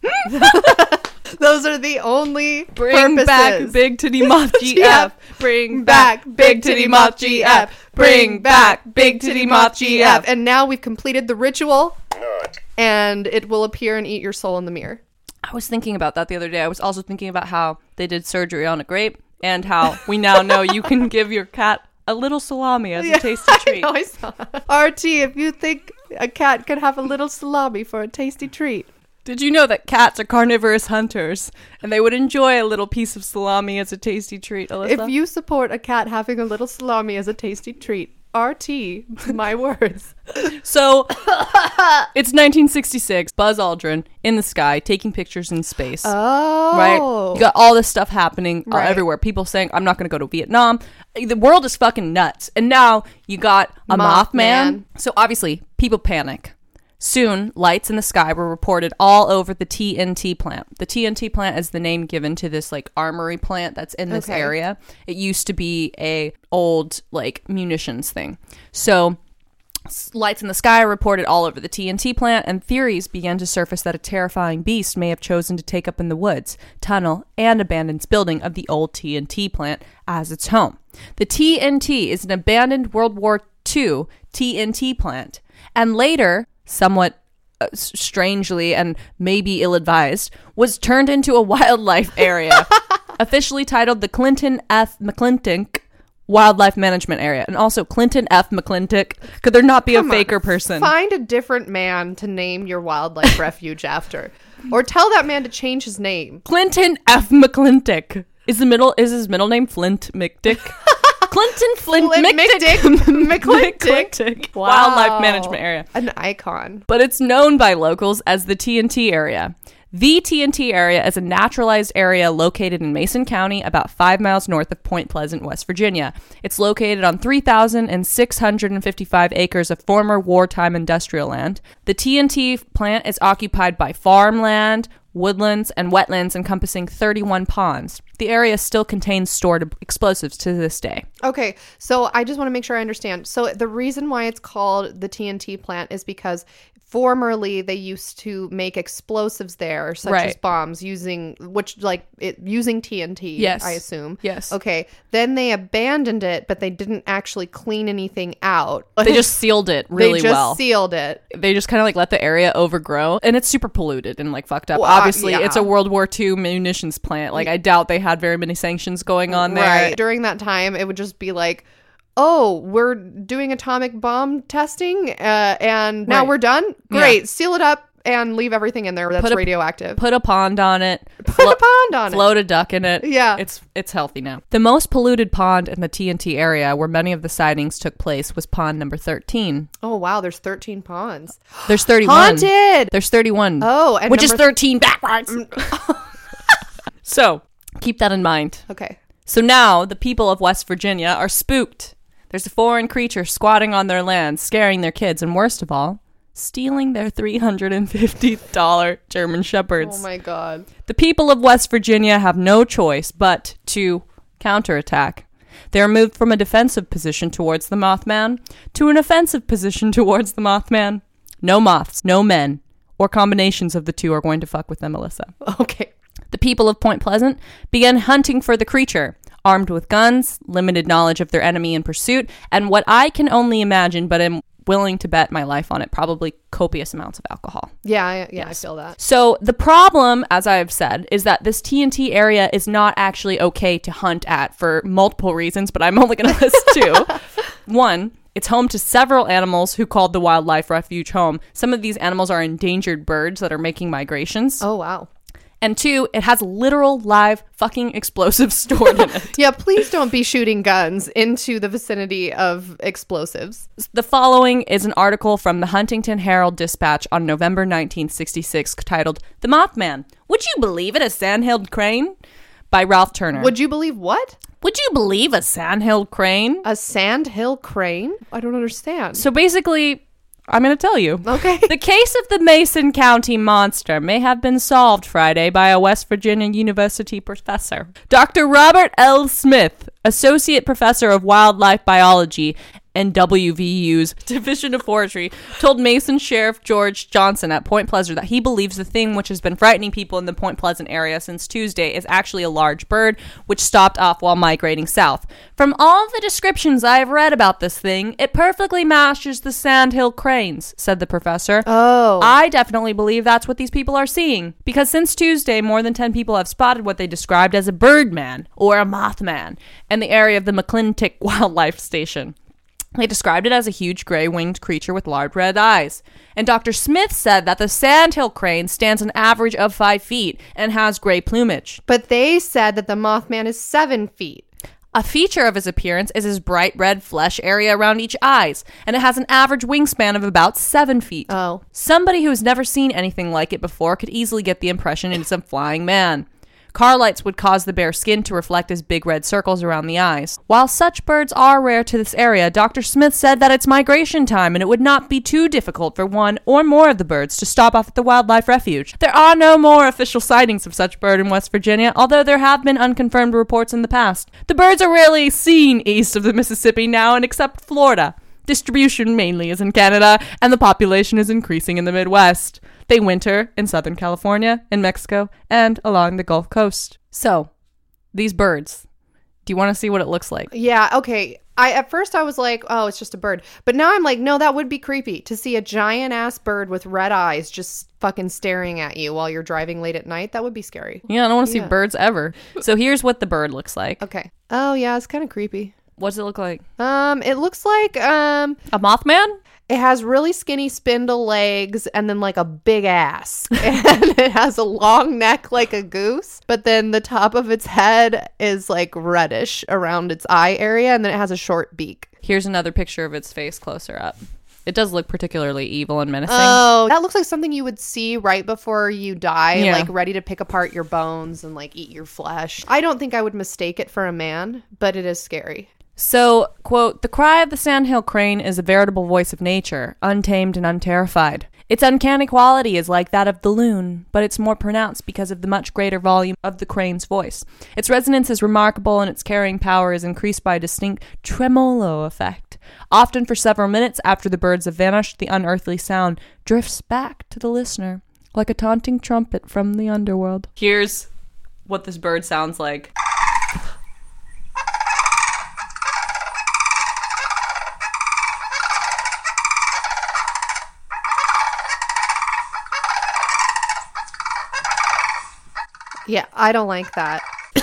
Those are the only Bring purposes. back big titty moth GF. Bring back big titty moth GF. Bring back big titty moth GF. And now we've completed the ritual, and it will appear and eat your soul in the mirror. I was thinking about that the other day. I was also thinking about how they did surgery on a grape, and how we now know you can give your cat a little salami as a tasty treat. I saw that. RT, if you think a cat could have a little salami for a tasty treat. Did you know that cats are carnivorous hunters, and they would enjoy a little piece of salami as a tasty treat, Alyssa? If you support a cat having a little salami as a tasty treat, RT, my words. So it's 1966. Buzz Aldrin in the sky taking pictures in space. Oh. Right? You got all this stuff happening Right. everywhere. People saying, I'm not going to go to Vietnam. The world is fucking nuts. And now you got a Mothman. So obviously, people panic. Soon, lights in the sky were reported all over the TNT plant. The TNT plant is the name given to this like armory plant that's in this area. It used to be a old like munitions thing. So lights in the sky are reported all over the TNT plant, and theories began to surface that a terrifying beast may have chosen to take up in the woods, tunnel, and abandoned building of the old TNT plant as its home. The TNT is an abandoned World War II TNT plant, and later, somewhat strangely and maybe ill-advised, was turned into a wildlife area, officially titled the Clinton F. McClintock Wildlife Management Area. And also, Clinton F. McClintock, could there not be a faker person? Find a different man to name your wildlife refuge after. Or tell that man to change his name. Clinton F. McClintock. Is his middle name Flint McDick? Clinton Flint McClintock Wildlife Management Area. An icon. But it's known by locals as the TNT area. The TNT area is a naturalized area located in Mason County, about 5 miles north of Point Pleasant, West Virginia. It's located on 3,655 acres of former wartime industrial land. The TNT plant is occupied by farmland, woodlands, and wetlands encompassing 31 ponds. The area still contains stored explosives to this day. Okay, so I just want to make sure I understand. So the reason why it's called the TNT plant is because formerly they used to make explosives there, such as bombs, using TNT, yes. I assume. Yes. Okay, then they abandoned it, but they didn't actually clean anything out. They just sealed it really well. Sealed it. They just kind of like let the area overgrow, and it's super polluted and like fucked up. Well, obviously, yeah. It's a World War II munitions plant. Like I doubt they had very many sanctions going on there. Right. During that time, it would just be like, oh, we're doing atomic bomb testing, and now we're done? Great. Yeah. Seal it up and leave everything in there that's radioactive. Put a pond on it. Float a duck in it. Yeah. It's healthy now. The most polluted pond in the TNT area where many of the sightings took place was pond number 13. Oh, wow. There's 13 ponds. There's 31. Haunted! There's 31. Oh, and which is 13 backwards. So, keep that in mind. Okay. So now, the people of West Virginia are spooked. There's a foreign creature squatting on their land, scaring their kids, and worst of all, stealing their $350 German Shepherds. Oh my God. The people of West Virginia have no choice but to counterattack. They are moved from a defensive position towards the Mothman to an offensive position towards the Mothman. No moths, no men, or combinations of the two are going to fuck with them, Alyssa. Okay. The people of Point Pleasant began hunting for the creature, armed with guns, limited knowledge of their enemy in pursuit, and what I can only imagine, but am willing to bet my life on it, probably copious amounts of alcohol. Yeah, I feel that. So the problem, as I've said, is that this TNT area is not actually okay to hunt at for multiple reasons, but I'm only going to list two. One, it's home to several animals who called the wildlife refuge home. Some of these animals are endangered birds that are making migrations. Oh, wow. And two, it has literal live fucking explosives stored in it. Yeah, please don't be shooting guns into the vicinity of explosives. The following is an article from the Huntington Herald-Dispatch on November 1966 titled, "The Mothman. Would you believe it? A sandhill crane?" by Ralph Turner. Would you believe what? Would you believe a sandhill crane? A sandhill crane? I don't understand. So basically, I'm going to tell you. Okay. The case of the Mason County monster may have been solved Friday by a West Virginia University professor. Dr. Robert L. Smith, Associate Professor of Wildlife Biology and WVU's Division of Forestry, told Mason Sheriff George Johnson at Point Pleasant that he believes the thing which has been frightening people in the Point Pleasant area since Tuesday is actually a large bird which stopped off while migrating south. From all the descriptions I have read about this thing, it perfectly matches the sandhill cranes, said the professor. Oh. I definitely believe that's what these people are seeing, because since Tuesday, more than 10 people have spotted what they described as a birdman or a mothman in the area of the McClintock Wildlife Station. They described it as a huge gray-winged creature with large red eyes. And Dr. Smith said that the sandhill crane stands an average of 5 feet and has gray plumage. But they said that the Mothman is 7 feet. A feature of his appearance is his bright red flesh area around each eyes, and it has an average wingspan of about 7 feet. Oh. Somebody who has never seen anything like it before could easily get the impression it's a flying man. Car lights would cause the bear's skin to reflect as big red circles around the eyes. While such birds are rare to this area, Dr. Smith said that it's migration time and it would not be too difficult for one or more of the birds to stop off at the wildlife refuge. There are no more official sightings of such bird in West Virginia, although there have been unconfirmed reports in the past. The birds are rarely seen east of the Mississippi now and except Florida. Distribution mainly is in Canada, and the population is increasing in the Midwest. They winter in Southern California, in Mexico, and along the Gulf Coast. So, these birds, do you want to see what it looks like? Yeah, okay. At first I was like, oh, it's just a bird. But now I'm like, no, that would be creepy to see a giant ass bird with red eyes just fucking staring at you while you're driving late at night. That would be scary. Yeah, I don't want to see birds ever. So here's what the bird looks like. Okay. Oh, yeah, it's kind of creepy. What does it look like? It looks like a Mothman? It has really skinny spindle legs and then like a big ass. And it has a long neck like a goose, but then the top of its head is like reddish around its eye area, and then it has a short beak. Here's another picture of its face closer up. It does look particularly evil and menacing. Oh, that looks like something you would see right before you die, Yeah. like ready to pick apart your bones and like eat your flesh. I don't think I would mistake it for a man, but it is scary. So, quote, the cry of the sandhill crane is a veritable voice of nature, untamed and unterrified. Its uncanny quality is like that of the loon, but it's more pronounced because of the much greater volume of the crane's voice. Its resonance is remarkable, and its carrying power is increased by a distinct tremolo effect. Often for several minutes after the birds have vanished, the unearthly sound drifts back to the listener, like a taunting trumpet from the underworld. Here's what this bird sounds like. Yeah, I don't like that.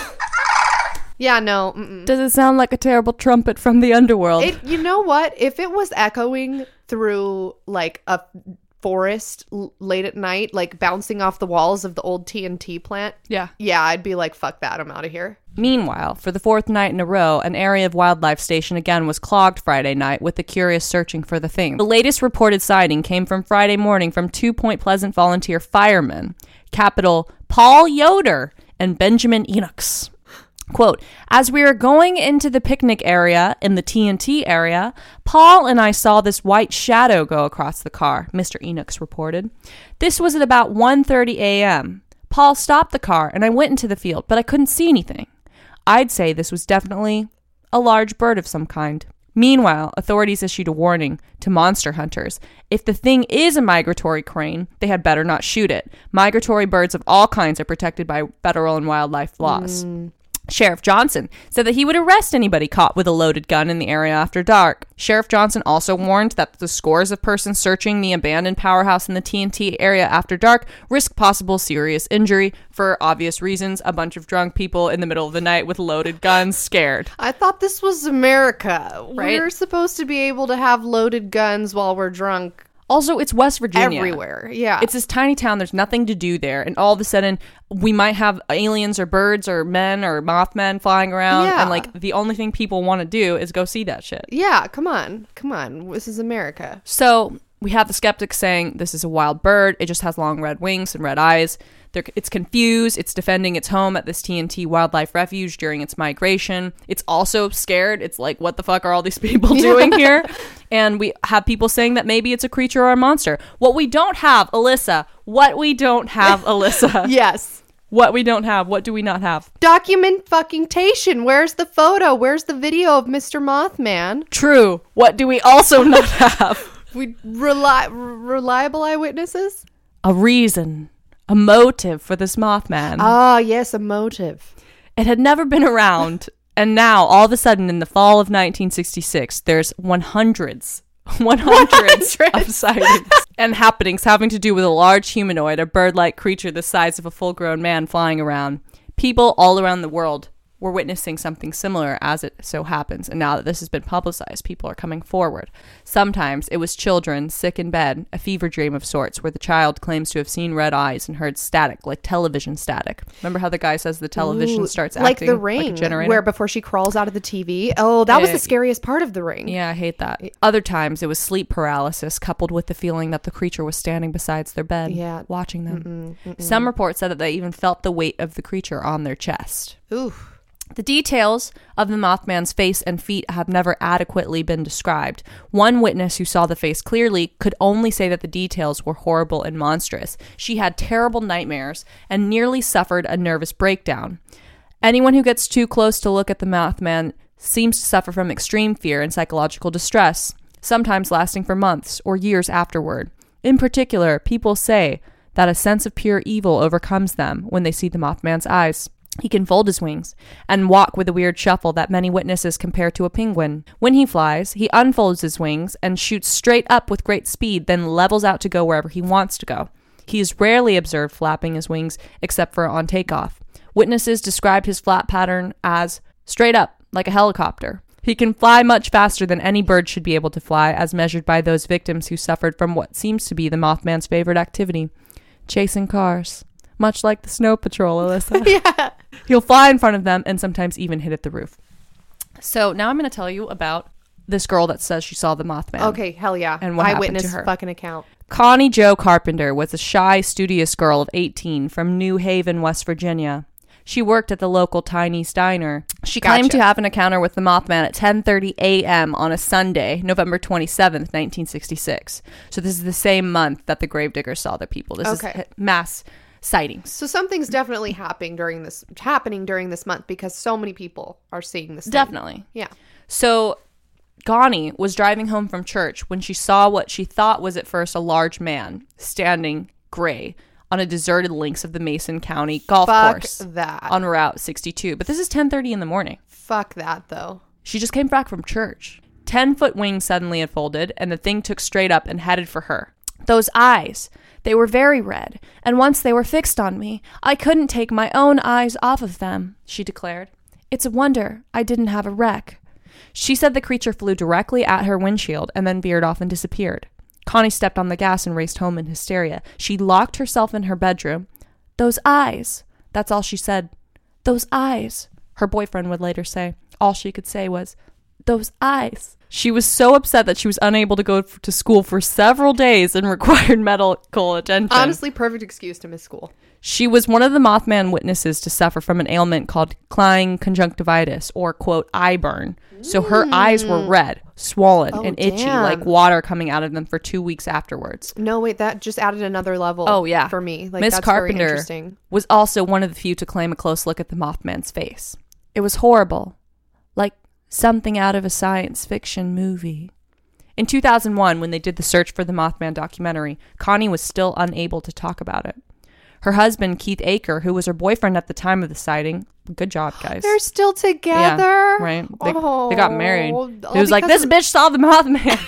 Yeah, no. Does it sound like a terrible trumpet from the underworld? You know what? If it was echoing through like a forest late at night, like bouncing off the walls of the old TNT plant, Yeah, I'd be like, fuck that, I'm out of here. Meanwhile, for the fourth night in a row, an area of Wildlife Station again was clogged Friday night with the curious searching for the thing. The latest reported sighting came from Friday morning from 2 Point Pleasant volunteer firemen, capital Paul Yoder and Benjamin Enochs. Quote, as we were going into the picnic area in the TNT area, Paul and I saw this white shadow go across the car, Mr. Enochs reported. This was at about 1:30 a.m. Paul stopped the car and I went into the field, but I couldn't see anything. I'd say this was definitely a large bird of some kind. Meanwhile, authorities issued a warning to monster hunters. If the thing is a migratory crane, they had better not shoot it. Migratory birds of all kinds are protected by federal and wildlife laws. Sheriff Johnson said that he would arrest anybody caught with a loaded gun in the area after dark. Sheriff Johnson also warned that the scores of persons searching the abandoned powerhouse in the TNT area after dark risk possible serious injury for obvious reasons. A bunch of drunk people in the middle of the night with loaded guns scared. I thought this was America. Right? We're supposed to be able to have loaded guns while we're drunk. Also, it's West Virginia. Everywhere, yeah. It's this tiny town. There's nothing to do there. And all of a sudden, we might have aliens or birds or men or Mothmen flying around. Yeah. And, like, the only thing people want to do is go see that shit. Yeah, come on. This is America. So we have the skeptics saying this is a wild bird. It just has long red wings and red eyes. It's confused. It's defending its home at this TNT wildlife refuge during its migration. It's also scared. It's like, what the fuck are all these people doing here? And we have people saying that maybe it's a creature or a monster. What we don't have, Alyssa. Yes. What we don't have. What do we not have? Documentation. Where's the photo? Where's the video of Mr. Mothman? True. What do we also not have? Reliable eyewitnesses? A reason. A motive for this Mothman. Ah, yes, a motive. It had never been around, and now, all of a sudden, in the fall of 1966, there's hundreds of sightings and happenings having to do with a large humanoid, a bird-like creature the size of a full-grown man flying around. People all around the world were witnessing something similar, as it so happens, and now that this has been publicized, people are coming forward. Sometimes it was children sick in bed, a fever dream of sorts, where the child claims to have seen red eyes and heard static, like television static. Remember how the guy says the television starts like acting The Ring, like a generator? where before she crawls out of the TV. Oh, that was the scariest part of The Ring. Yeah, I hate that. Other times it was sleep paralysis, coupled with the feeling that the creature was standing beside their bed, watching them. Some reports said that they even felt the weight of the creature on their chest. Ooh. The details of the Mothman's face and feet have never adequately been described. One witness who saw the face clearly could only say that the details were horrible and monstrous. She had terrible nightmares and nearly suffered a nervous breakdown. Anyone who gets too close to look at the Mothman seems to suffer from extreme fear and psychological distress, sometimes lasting for months or years afterward. In particular, people say that a sense of pure evil overcomes them when they see the Mothman's eyes. He can fold his wings and walk with a weird shuffle that many witnesses compare to a penguin. When he flies, he unfolds his wings and shoots straight up with great speed, then levels out to go wherever he wants to go. He is rarely observed flapping his wings except for on takeoff. Witnesses described his flap pattern as straight up, like a helicopter. He can fly much faster than any bird should be able to fly, as measured by those victims who suffered from what seems to be the Mothman's favorite activity, chasing cars. Much like the Snow Patrol, Alyssa. Yeah. He'll fly in front of them and sometimes even hit at the roof. So now I'm going to tell you about this girl that says she saw the Mothman. Okay, hell yeah. And what happened to Eyewitness her. fucking account. Connie Jo Carpenter was a shy, studious girl of 18 from New Haven, West Virginia. She worked at the local Tiny's Diner. She claimed to have an encounter with the Mothman at 10:30 a.m. on a Sunday, November 27th, 1966. So this is the same month that the gravediggers saw the people. This is mass sightings. So something's definitely happening during this month because so many people are seeing this. Definitely. Yeah. So Connie was driving home from church when she saw what she thought was at first a large man standing gray on a deserted links of the Mason County golf course on Route 62. But this is 10:30 in the morning. Fuck that, though. She just came back from church. 10-foot wings suddenly unfolded, and the thing took straight up and headed for her. Those eyes, they were very red, and once they were fixed on me, I couldn't take my own eyes off of them, she declared. It's a wonder I didn't have a wreck. She said the creature flew directly at her windshield and then veered off and disappeared. Connie stepped on the gas and raced home in hysteria. She locked herself in her bedroom. Those eyes. That's all she said. Those eyes. Her boyfriend would later say. All she could say was, those eyes. She was so upset that she was unable to go to school for several days and required medical attention. Honestly, perfect excuse to miss school. She was one of the Mothman witnesses to suffer from an ailment called Klein conjunctivitis, or, quote, eye burn. So her eyes were red, swollen, and itchy, like water coming out of them for 2 weeks afterwards. No, wait, that just added another level for me. Like, Miss Carpenter was also one of the few to claim a close look at the Mothman's face. It was horrible, like something out of a science fiction movie. In 2001, when they did the Search for the Mothman documentary, Connie was still unable to talk about it. Her husband, Keith Aker, who was her boyfriend at the time of the sighting, good job, guys. They're still together? Yeah, right? They got married. He was like, this bitch saw the Mothman.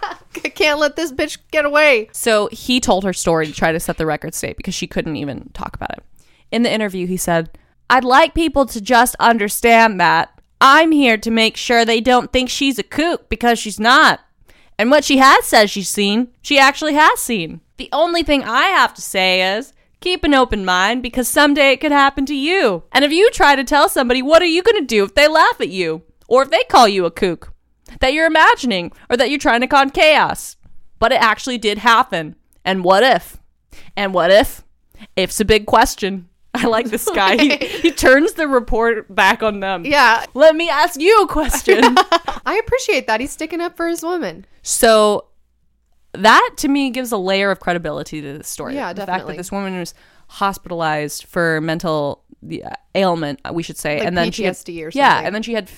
I can't let this bitch get away. So he told her story to try to set the record straight because she couldn't even talk about it. In the interview, he said, I'd like people to just understand that I'm here to make sure they don't think she's a kook because she's not. And what she has said she's seen, she actually has seen. The only thing I have to say is, keep an open mind because someday it could happen to you. And if you try to tell somebody, what are you going to do if they laugh at you? Or if they call you a kook? That you're imagining or that you're trying to cause chaos. But it actually did happen. And what if? And what if? If's a big question. I like this guy. He turns the report back on them. Yeah. Let me ask you a question. I appreciate that. He's sticking up for his woman. So that, to me, gives a layer of credibility to the story. Yeah, the definitely. fact that this woman was hospitalized for mental ailment, we should say. Like and then PTSD she had, or something. Yeah, and then she had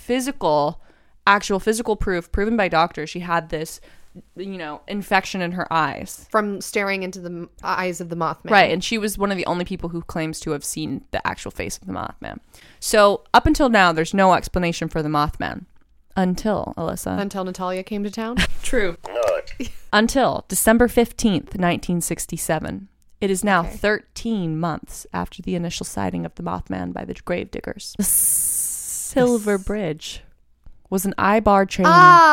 actual physical proof, proven by doctors. She had this, infection in her eyes. From staring into the eyes of the Mothman. Right, and she was one of the only people who claims to have seen the actual face of the Mothman. So, up until now, there's no explanation for the Mothman. Until, Alyssa. Until Natalia came to town? True. Until December 15th, 1967. It is now 13 months after the initial sighting of the Mothman by the gravediggers. Silver Bridge was an I-bar train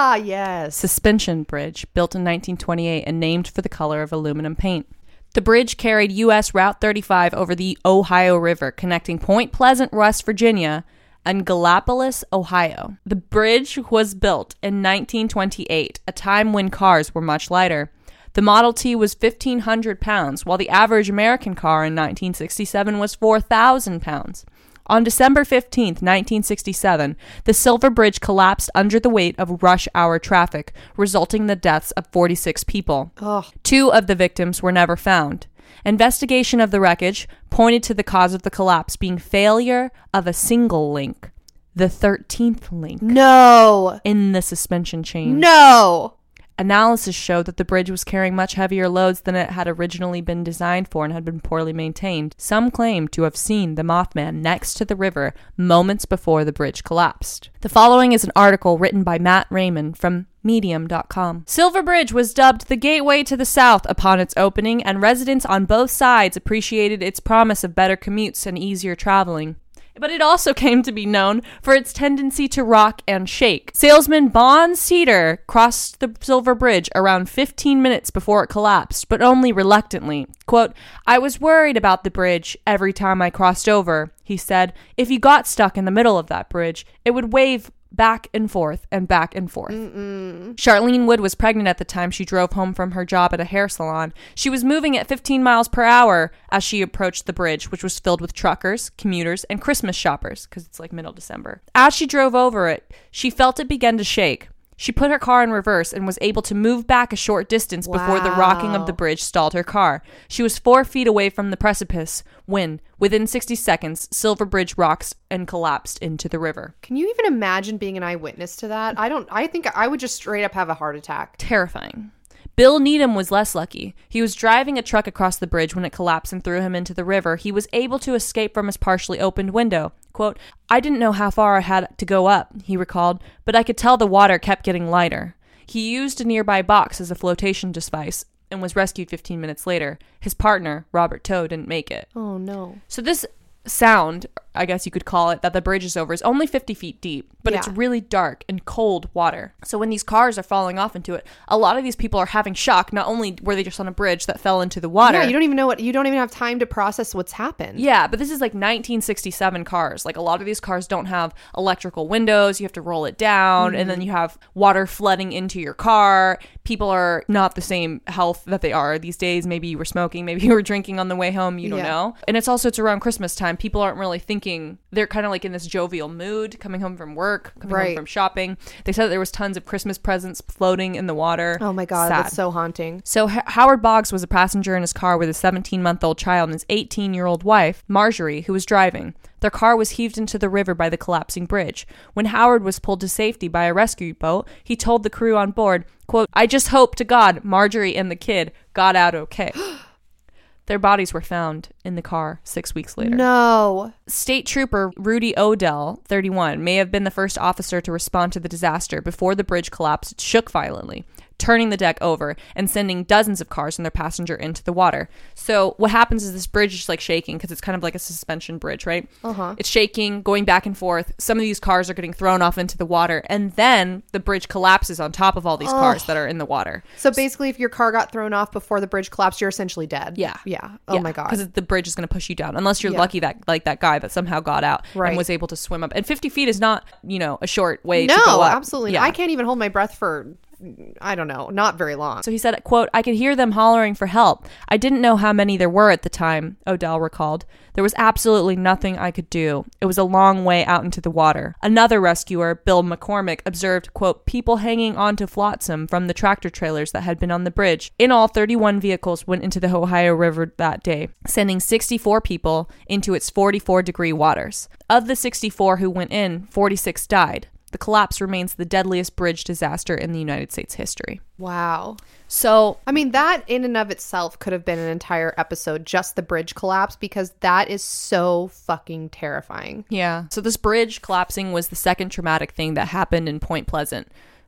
Yes. suspension bridge built in 1928 and named for the color of aluminum paint. The bridge carried U.S. Route 35 over the Ohio River, connecting Point Pleasant, West Virginia, and Gallipolis, Ohio. The bridge was built in 1928, a time when cars were much lighter. The Model T was 1,500 pounds, while the average American car in 1967 was 4,000 pounds. On December 15, 1967, the Silver Bridge collapsed under the weight of rush hour traffic, resulting in the deaths of 46 people. Ugh. 2 of the victims were never found. Investigation of the wreckage pointed to the cause of the collapse being failure of a single link, the 13th link, No. in the suspension chain. No. Analysis showed that the bridge was carrying much heavier loads than it had originally been designed for and had been poorly maintained. Some claim to have seen the Mothman next to the river moments before the bridge collapsed. The following is an article written by Matt Raymond from Medium.com. Silver Bridge was dubbed the gateway to the South upon its opening, and residents on both sides appreciated its promise of better commutes and easier traveling. But it also came to be known for its tendency to rock and shake. Salesman Bon Cedar crossed the Silver Bridge around 15 minutes before it collapsed, but only reluctantly. Quote, "I was worried about the bridge every time I crossed over," he said. "If you got stuck in the middle of that bridge, it would wave back and forth and back and forth." Charlene Wood was pregnant at the time she drove home from her job at a hair salon. She was moving at 15 miles per hour as she approached the bridge, which was filled with truckers, commuters, and Christmas shoppers, because it's like middle December. As she drove over it, she felt it begin to shake. She put her car in reverse and was able to move back a short distance before the rocking of the bridge stalled her car. She was 4 feet away from the precipice when, within 60 seconds, Silver Bridge rocked and collapsed into the river. Can you even imagine being an eyewitness to that? I think I would just straight up have a heart attack. Terrifying. Bill Needham was less lucky. He was driving a truck across the bridge when it collapsed and threw him into the river. He was able to escape from his partially opened window. Quote, "I didn't know how far I had to go up," he recalled, "but I could tell the water kept getting lighter." He used a nearby box as a flotation device and was rescued 15 minutes later. His partner, Robert Toe, didn't make it. Oh, no. So this sound, I guess you could call it, that the bridge is over is only 50 feet deep, but it's really dark and cold water. So when these cars are falling off into it, a lot of these people are having shock. Not only were they just on a bridge that fell into the water. Yeah, you don't even have time to process what's happened. Yeah, but this is like 1967 cars. Like a lot of these cars don't have electrical windows. You have to roll it down, and then you have water flooding into your car. People are not the same health that they are these days. Maybe you were smoking, maybe you were drinking on the way home, you don't know. And it's around Christmas time. People aren't really thinking, they're kind of like in this jovial mood, coming home from work, coming home from shopping. They said that there was tons of Christmas presents floating in the water. Oh my God, Sad. That's so haunting. So Howard Boggs was a passenger in his car with a 17-month-old child and his 18-year-old wife, Marjorie, who was driving. Their car was heaved into the river by the collapsing bridge. When Howard was pulled to safety by a rescue boat, he told the crew on board, quote, "I just hope to God Marjorie and the kid got out okay." Their bodies were found in the car 6 weeks later. No. State Trooper Rudy Odell, 31, may have been the first officer to respond to the disaster. Before the bridge collapsed, it shook violently, turning the deck over and sending dozens of cars and their passenger into the water. So what happens is this bridge is just like shaking because it's kind of like a suspension bridge, right? It's shaking, going back and forth. Some of these cars are getting thrown off into the water, and then the bridge collapses on top of all these cars that are in the water. So basically, if your car got thrown off before the bridge collapsed, you're essentially dead. Yeah. Oh my God. Because the bridge is going to push you down, unless you're lucky that like that guy that somehow got out and was able to swim up. And 50 feet is not, a short way to go up. No, absolutely. I can't even hold my breath for, I don't know, not very long. So he said, quote, "I could hear them hollering for help. I didn't know how many there were at the time," Odell recalled. "There was absolutely nothing I could do. It was a long way out into the water." Another rescuer, Bill McCormick, observed, quote, "people hanging onto flotsam from the tractor trailers that had been on the bridge. In all, 31 vehicles went into the Ohio River that day, sending 64 people into its 44-degree waters. Of the 64 who went in, 46 died. The collapse remains the deadliest bridge disaster in the United States history." Wow. So, I mean, that in and of itself could have been an entire episode, just the bridge collapse, because that is so fucking terrifying. yeah. So this bridge collapsing was the second traumatic thing that happened in Point Pleasant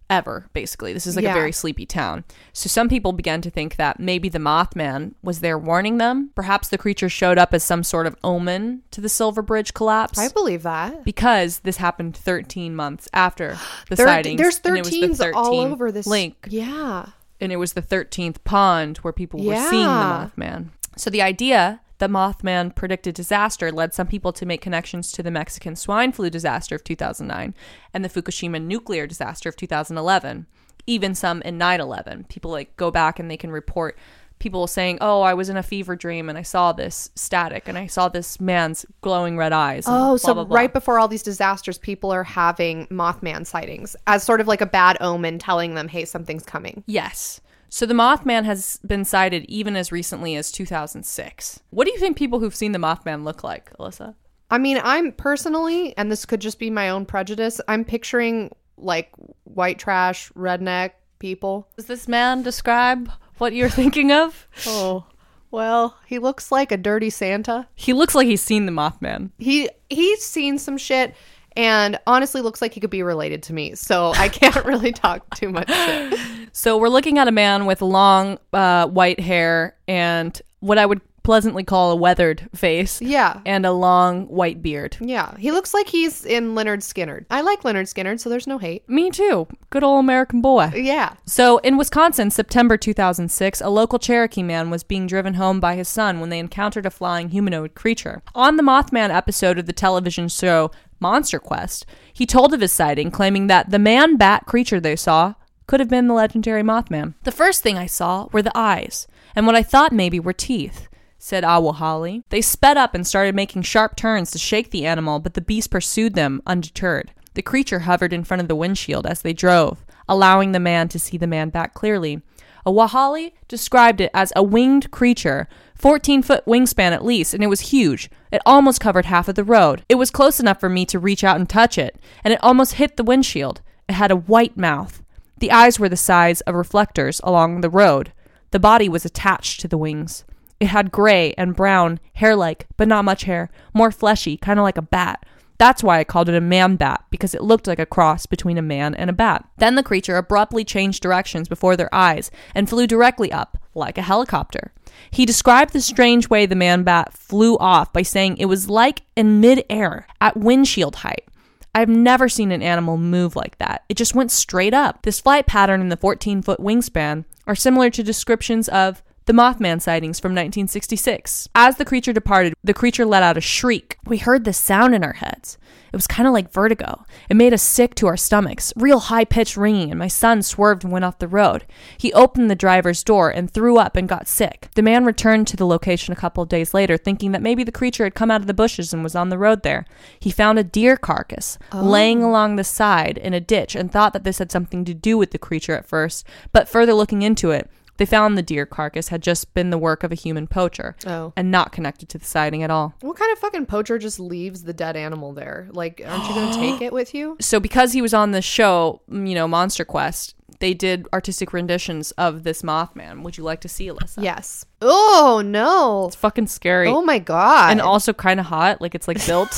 ever, basically. This is like Yeah. a very sleepy town. So some people began to think that maybe the Mothman was there warning them. Perhaps the creature showed up as some sort of omen to the Silver Bridge collapse. I believe that. Because this happened 13 months after the sightings. There's and it was the 13s all 13th over this link. Yeah. And it was the 13th pond where people were Yeah. seeing the Mothman. So the idea that Mothman predicted disaster led some people to make connections to the Mexican swine flu disaster of 2009 and the Fukushima nuclear disaster of 2011. Even some in 9/11. People like go back and they can report people saying, oh, I was in a fever dream and I saw this static and I saw this man's glowing red eyes. And Oh, blah, so blah, blah. right before all these disasters, people are having Mothman sightings as sort of like a bad omen telling them, hey, something's coming. Yes. So the Mothman has been sighted even as recently as 2006. What do you think people who've seen the Mothman look like, Alyssa? I mean, I'm personally, and this could just be my own prejudice, I'm picturing like white trash, redneck people. Does this man describe what you're thinking of? Oh, well, he looks like a dirty Santa. He looks like he's seen the Mothman. He's seen some shit and honestly looks like he could be related to me. So I can't really talk too much shit. So we're looking at a man with long white hair and what I would pleasantly call a weathered face. Yeah. And a long white beard. Yeah. He looks like he's in Leonard Skinner. I like Leonard Skinner, so there's no hate. Me too. Good old American boy. Yeah. So in Wisconsin, September 2006, a local Cherokee man was being driven home by his son when they encountered a flying humanoid creature. On the Mothman episode of the television show Monster Quest, he told of his sighting, claiming that the man-bat creature they saw could have been the legendary Mothman. The first thing I saw were the eyes, and what I thought maybe were teeth, said Awahali. They sped up and started making sharp turns to shake the animal, but the beast pursued them undeterred. The creature hovered in front of the windshield as they drove, allowing the man to see the man-bat clearly. Awahali described it as a winged creature, 14-foot wingspan at least, and it was huge. It almost covered half of the road. It was close enough for me to reach out and touch it, and it almost hit the windshield. It had a white mouth. The eyes were the size of reflectors along the road. The body was attached to the wings. It had gray and brown, hair-like, but not much hair, more fleshy, kind of like a bat. That's why I called it a man-bat, because it looked like a cross between a man and a bat. Then the creature abruptly changed directions before their eyes and flew directly up, like a helicopter. He described the strange way the man-bat flew off by saying it was like in mid-air, at windshield height. I've never seen an animal move like that. It just went straight up. This flight pattern and the 14-foot wingspan are similar to descriptions of the Mothman sightings from 1966. As the creature departed, the creature let out a shriek. We heard this sound in our heads. It was kind of like vertigo. It made us sick to our stomachs, real high-pitched ringing, and my son swerved and went off the road. He opened the driver's door and threw up and got sick. The man returned to the location a couple of days later, thinking that maybe the creature had come out of the bushes and was on the road there. He found a deer carcass laying along the side in a ditch and thought that this had something to do with the creature at first, but further looking into it, they found the deer carcass had just been the work of a human poacher and not connected to the sighting at all. What kind of fucking poacher just leaves the dead animal there? Like, aren't you going to take it with you? So because he was on the show, Monster Quest, they did artistic renditions of this Mothman. Would you like to see, Alyssa? Yes. Oh, no. It's fucking scary. Oh, my God. And also kind of hot. Like, it's like built.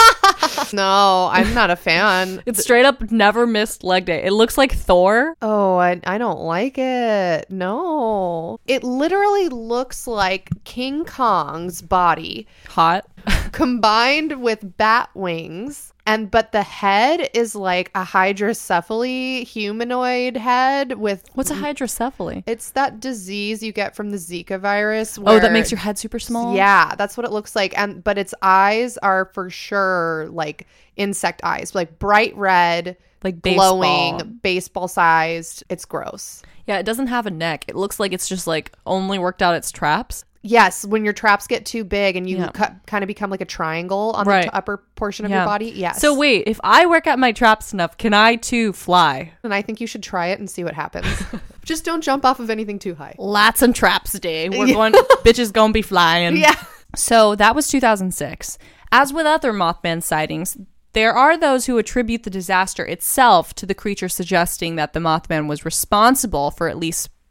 No, I'm not a fan. It's straight up never missed leg day. It looks like Thor. Oh, I don't like it. No. It literally looks like King Kong's body Hot. combined with bat wings. But the head is like a hydrocephaly humanoid head with... What's a hydrocephaly? It's that disease you get from the Zika virus. Oh, that makes your head super small? Yeah, that's what it looks like. But its eyes are for sure like insect eyes, like bright red, like glowing, baseball sized. It's gross. Yeah, it doesn't have a neck. It looks like it's just like only worked out its traps. Yes, when your traps get too big and you kind of become like a triangle on the upper portion of your body. Yes. So wait, if I work out my traps enough, can I too fly? And I think you should try it and see what happens. Just don't jump off of anything too high. Lots of traps day. We're going, bitches gonna be flying. Yeah. So that was 2006. As with other Mothman sightings, there are those who attribute the disaster itself to the creature, suggesting that the Mothman was responsible for at least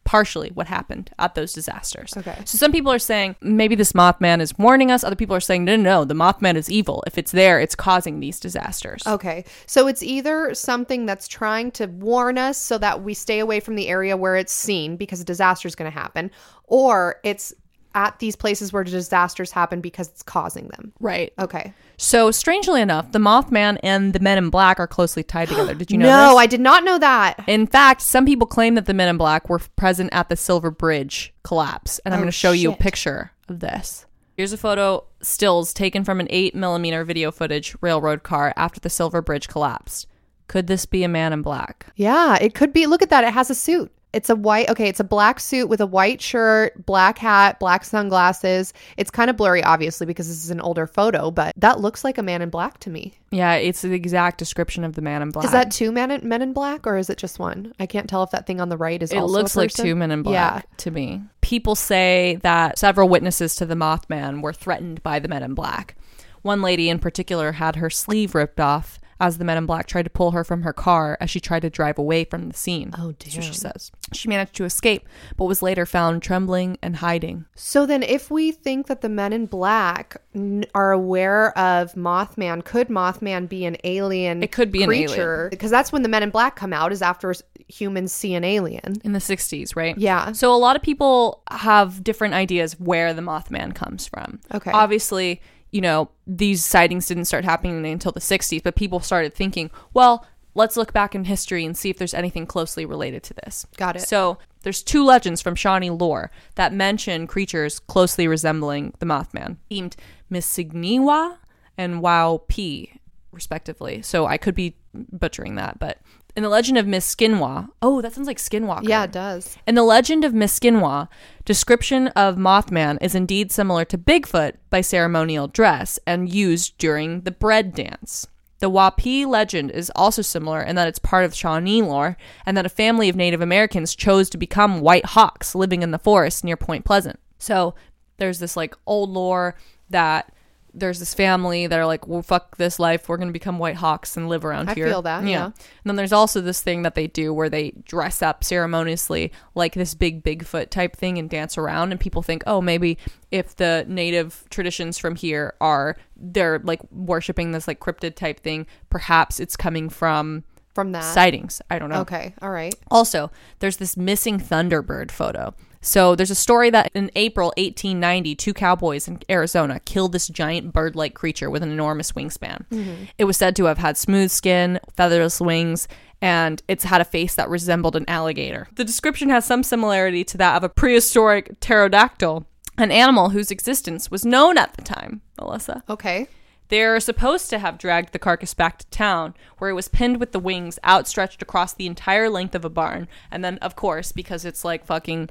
partially what happened at those disasters. Okay. So some people are saying maybe this Mothman is warning us. Other people are saying, no, the Mothman is evil. If it's there, it's causing these disasters. Okay. So it's either something that's trying to warn us so that we stay away from the area where it's seen because a disaster is going to happen, or it's at these places where disasters happen because it's causing them. Right. Okay. So strangely enough, the Mothman and the Men in Black are closely tied together. Did you know No, this? I did not know that. In fact, some people claim that the Men in Black were present at the Silver Bridge collapse. And I'm going to show you a shit. picture of this. Here's a photo stills taken from an 8mm video footage railroad car after the Silver Bridge collapsed. Could this be a Man in Black? Yeah, it could be. Look at that. It has a suit. It's a black suit with a white shirt, black hat, black sunglasses. It's kind of blurry, obviously, because this is an older photo, but that looks like a Man in Black to me. Yeah, it's the exact description of the Man in Black. Is that two men in black, or is it just one? I can't tell if that thing on the right is It also looks a like person. two Men in Black to me. People say that several witnesses to the Mothman were threatened by the Men in Black. One lady in particular had her sleeve ripped off as the Men in Black tried to pull her from her car as she tried to drive away from the scene. Oh, That's what she damn. says. She managed to escape, but was later found trembling and hiding. So then if we think that the Men in Black are aware of Mothman, could Mothman be an alien It could be an creature? alien. Because that's when the Men in Black come out, is after humans see an alien. In the 60s, right? Yeah. So a lot of people have different ideas where the Mothman comes from. Okay. Obviously, you know, these sightings didn't start happening until the 60s, but people started thinking, well, let's look back in history and see if there's anything closely related to this. Got it. So there's two legends from Shawnee lore that mention creatures closely resembling the Mothman, themed Missigniwa and Waupi, respectively. So I could be butchering that, but in the legend of Miss Skinwa, oh, that sounds like Skinwalker. Yeah, it does. In the legend of Miss Skinwa, description of Mothman is indeed similar to Bigfoot by ceremonial dress and used during the bread dance. The Waupi legend is also similar in that it's part of Shawnee lore and that a family of Native Americans chose to become white hawks living in the forest near Point Pleasant. So there's this like old lore that there's this family that are like, well, fuck this life. We're going to become white hawks and live around here. I feel that, yeah. And then there's also this thing that they do where they dress up ceremoniously like this big Bigfoot type thing and dance around. And people think, oh, maybe if the native traditions from here they're like worshiping this like cryptid type thing, perhaps it's coming from That. sightings. I don't know. Okay. All right. Also, there's this missing Thunderbird photo. So there's a story that in April 1890, two cowboys in Arizona killed this giant bird-like creature with an enormous wingspan. Mm-hmm. It was said to have had smooth skin, featherless wings, and it's had a face that resembled an alligator. The description has some similarity to that of a prehistoric pterodactyl, an animal whose existence was known at the time, Melissa. Okay. They're supposed to have dragged the carcass back to town, where it was pinned with the wings outstretched across the entire length of a barn. And then, of course, because it's like fucking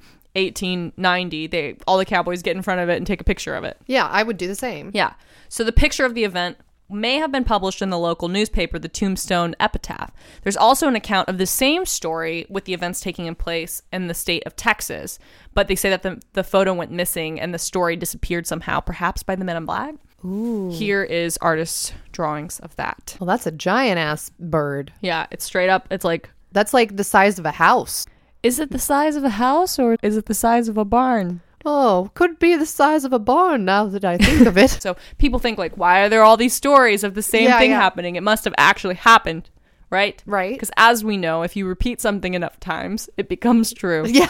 1890, all the cowboys get in front of it and take a picture of it. Yeah, I would do the same. Yeah. So the picture of the event may have been published in the local newspaper, the Tombstone Epitaph. There's also an account of the same story with the events taking place in the state of Texas, but they say that the photo went missing and the story disappeared somehow, perhaps by the Men in Black. Ooh. Here is artists' drawings of that. Well, that's a giant ass bird. Yeah, it's straight up. It's like, That's like the size of a house. is it the size of a house or is it the size of a barn? Oh, could be the size of a barn now that I think of it. So people think like, why are there all these stories of the same thing happening? It must have actually happened, right? Right. Because as we know, if you repeat something enough times, it becomes true. Yeah.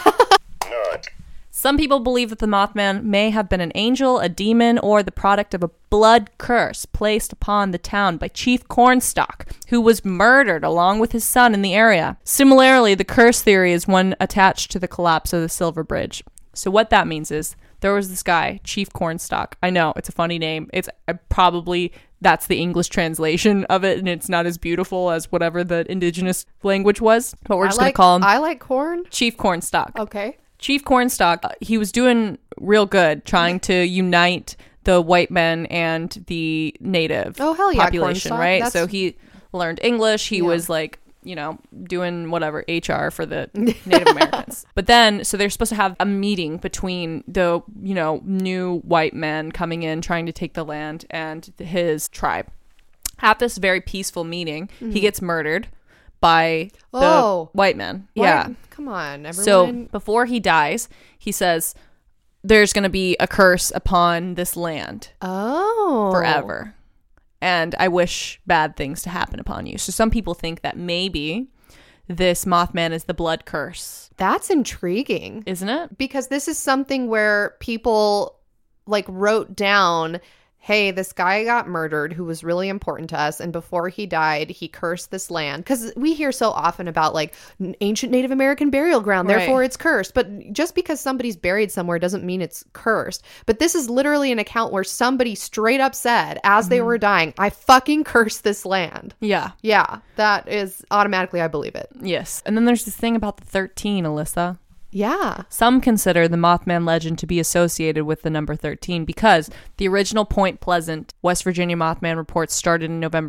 Some people believe that the Mothman may have been an angel, a demon, or the product of a blood curse placed upon the town by Chief Cornstalk, who was murdered along with his son in the area. Similarly, the curse theory is one attached to the collapse of the Silver Bridge. So what that means is there was this guy, Chief Cornstalk. I know, it's a funny name. It's probably that's the English translation of it, and it's not as beautiful as whatever the indigenous language was. But we're just going to call him I like corn. Chief Cornstalk. Okay. Chief Cornstalk, he was doing real good, trying to unite the white men and the native population, Cornstalk. right? So he learned English. He was like, doing whatever HR for the Native Americans. But then, so they're supposed to have a meeting between the, new white men coming in, trying to take the land and his tribe. At this very peaceful meeting, he gets murdered by the white man. What? Yeah. Come on, everyone. So before he dies, he says there's going to be a curse upon this land forever. And I wish bad things to happen upon you. So some people think that maybe this Mothman is the blood curse. That's intriguing. Isn't it? Because this is something where people like wrote down, hey, this guy got murdered who was really important to us. And before he died, he cursed this land. Because we hear so often about like ancient Native American burial ground, therefore it's cursed. But just because somebody's buried somewhere doesn't mean it's cursed. But this is literally an account where somebody straight up said, as they were dying, I fucking cursed this land. Yeah. Yeah, that is automatically, I believe it. Yes. And then there's this thing about the 13, Alyssa. Yeah. Some consider the Mothman legend to be associated with the number 13 because the original Point Pleasant, West Virginia Mothman reports started in November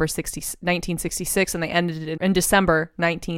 1966 and they ended in December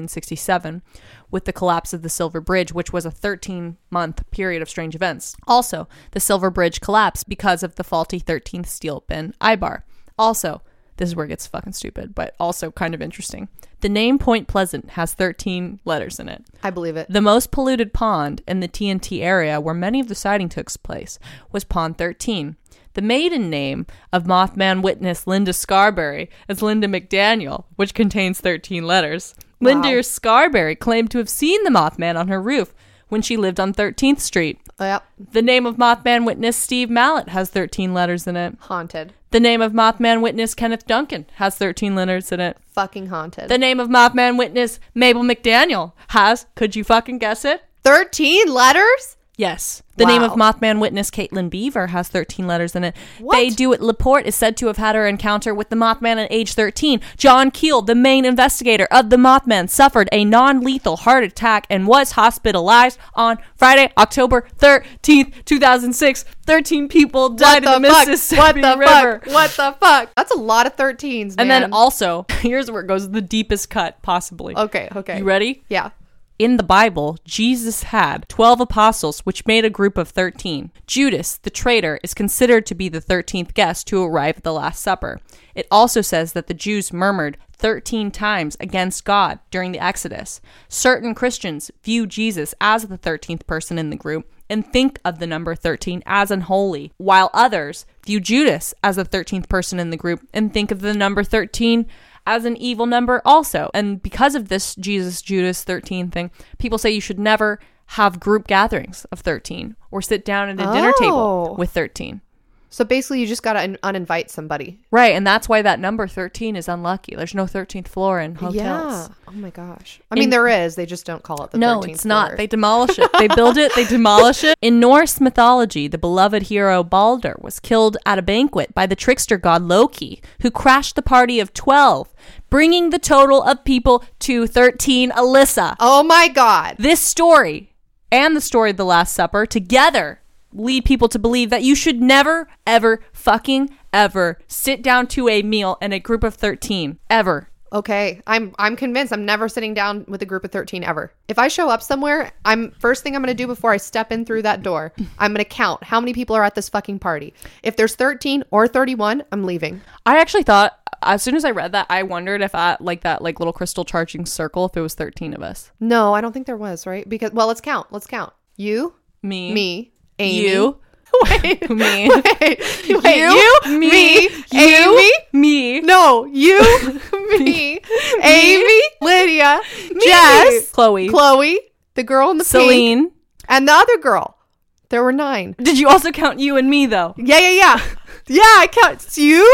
1967 with the collapse of the Silver Bridge, which was a 13-month period of strange events. Also, the Silver Bridge collapsed because of the faulty 13th steel bin eye-bar. Also, this is where it gets fucking stupid, but also kind of interesting. The name Point Pleasant has 13 letters in it. I believe it. The most polluted pond in the TNT area where many of the sighting took place was Pond 13. The maiden name of Mothman witness Linda Scarberry is Linda McDaniel, which contains 13 letters. Wow. Linda Scarberry claimed to have seen the Mothman on her roof when she lived on 13th Street. Yep. The name of Mothman witness Steve Mallett has 13 letters in it. Haunted. The name of Mothman witness Kenneth Duncan has 13 letters in it. Fucking haunted. The name of Mothman witness Mabel McDaniel has, could you fucking guess it? 13 letters? Yes. The Wow. name of Mothman witness Caitlin Beaver has 13 letters in it. What? Faye Dewitt Laporte is said to have had her encounter with the Mothman at age 13. John Keel, the main investigator of the Mothman, suffered a non-lethal heart attack and was hospitalized on Friday, October 13th, 2006. 13 people died in the Mississippi River. What the fuck? That's a lot of 13s, man. And then also, here's where it goes, the deepest cut possibly. Okay. You ready? Yeah. In the Bible, Jesus had 12 apostles, which made a group of 13. Judas, the traitor, is considered to be the 13th guest to arrive at the Last Supper. It also says that the Jews murmured 13 times against God during the Exodus. Certain Christians view Jesus as the 13th person in the group and think of the number 13 as unholy, while others view Judas as the 13th person in the group and think of the number 13 as an evil number also. And because of this Jesus Judas 13 thing, people say you should never have group gatherings of 13 or sit down at a dinner table with 13. So basically you just got to uninvite somebody. Right, and that's why that number 13 is unlucky. There's no 13th floor in hotels. Yeah. Oh my gosh. I mean, there is. They just don't call it the 13th No, it's not. floor. They demolish it. They build it, they demolish it. In Norse mythology, the beloved hero Balder was killed at a banquet by the trickster god Loki, who crashed the party of 12, bringing the total of people to 13, Alyssa. Oh my God. This story and the story of the Last Supper together lead people to believe that you should never, ever, fucking ever sit down to a meal in a group of 13. Ever. Okay. I'm convinced I'm never sitting down with a group of 13 ever. If I show up somewhere, first thing I'm going to do before I step in through that door, I'm going to count how many people are at this fucking party. If there's 13 or 31, I'm leaving. I actually thought, as soon as I read that, I wondered if at like that like little crystal charging circle, if it was 13 of us. No, I don't think there was, right? Because, well, let's count. You, Me, Amy. you, Wait, me, wait, you, me, Amy. me, No, you, me, Amy, Lydia, Jess, Chloe, the girl in the pink, Celine. and the other girl. There were 9. Did you also count you and me though? Yeah. Yeah, I count. It's you,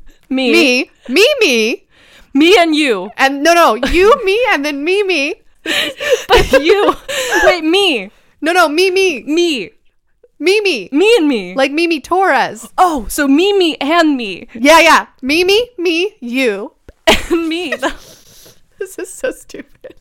Me, me, and you. and no, you, me, and then me. But you, wait, me, No, me, me and me. like Mimi Torres. Oh, so me and me. Yeah, me, you. And me. This is so stupid.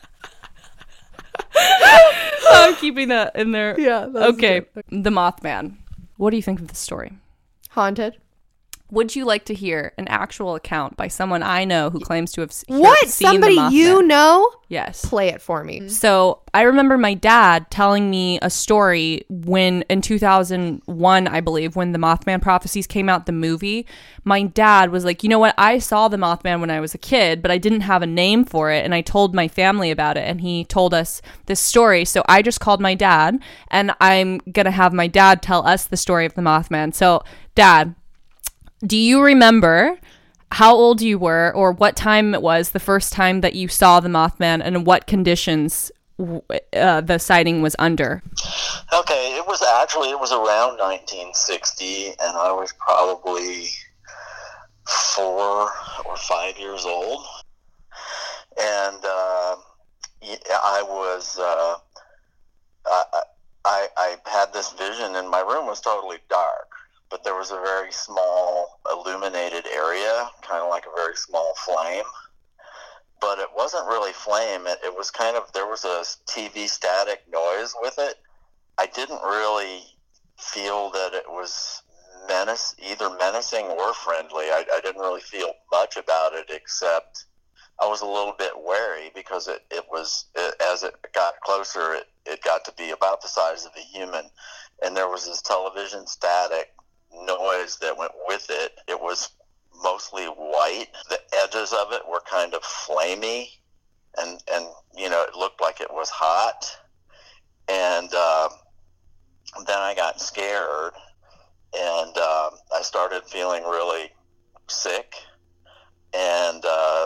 I'm keeping that in there. Yeah. That's Okay. good. The Mothman. What do you think of the story? Haunted. Would you like to hear an actual account by someone I know who claims to have seen Somebody the Mothman? you know? Yes. Play it for me. So I remember my dad telling me a story when in 2001, I believe, when the Mothman Prophecies came out, the movie. My dad was like, you know what? I saw the Mothman when I was a kid, but I didn't have a name for it. And I told my family about it, and he told us this story. So I just called my dad, and I'm going to have my dad tell us the story of the Mothman. So, Dad, do you remember how old you were or what time it was the first time that you saw the Mothman and what conditions the sighting was under? Okay, it was around 1960, and I was probably 4 or 5 years old. And I had this vision, and my room was totally dark, but there was a very small illuminated area, kind of like a very small flame. But it wasn't really flame. It was kind of, there was a TV static noise with it. I didn't really feel that it was either menacing or friendly. I didn't really feel much about it, except I was a little bit wary because as it got closer, it got to be about the size of a human. And there was this television static noise that went with it. It was mostly white. The edges of it were kind of flamey, and it looked like it was hot. And then I got scared, and I started feeling really sick, and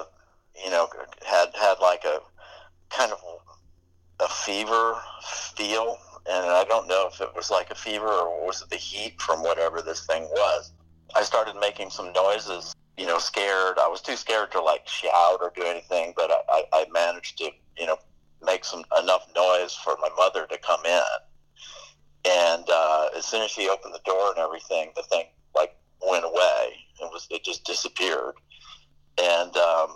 had like a kind of a fever feel. And I don't know if it was like a fever or was it the heat from whatever this thing was. I started making some noises, scared. I was too scared to like shout or do anything, but I managed to, make enough noise for my mother to come in. And as soon as she opened the door and everything, the thing like went away. It just disappeared. And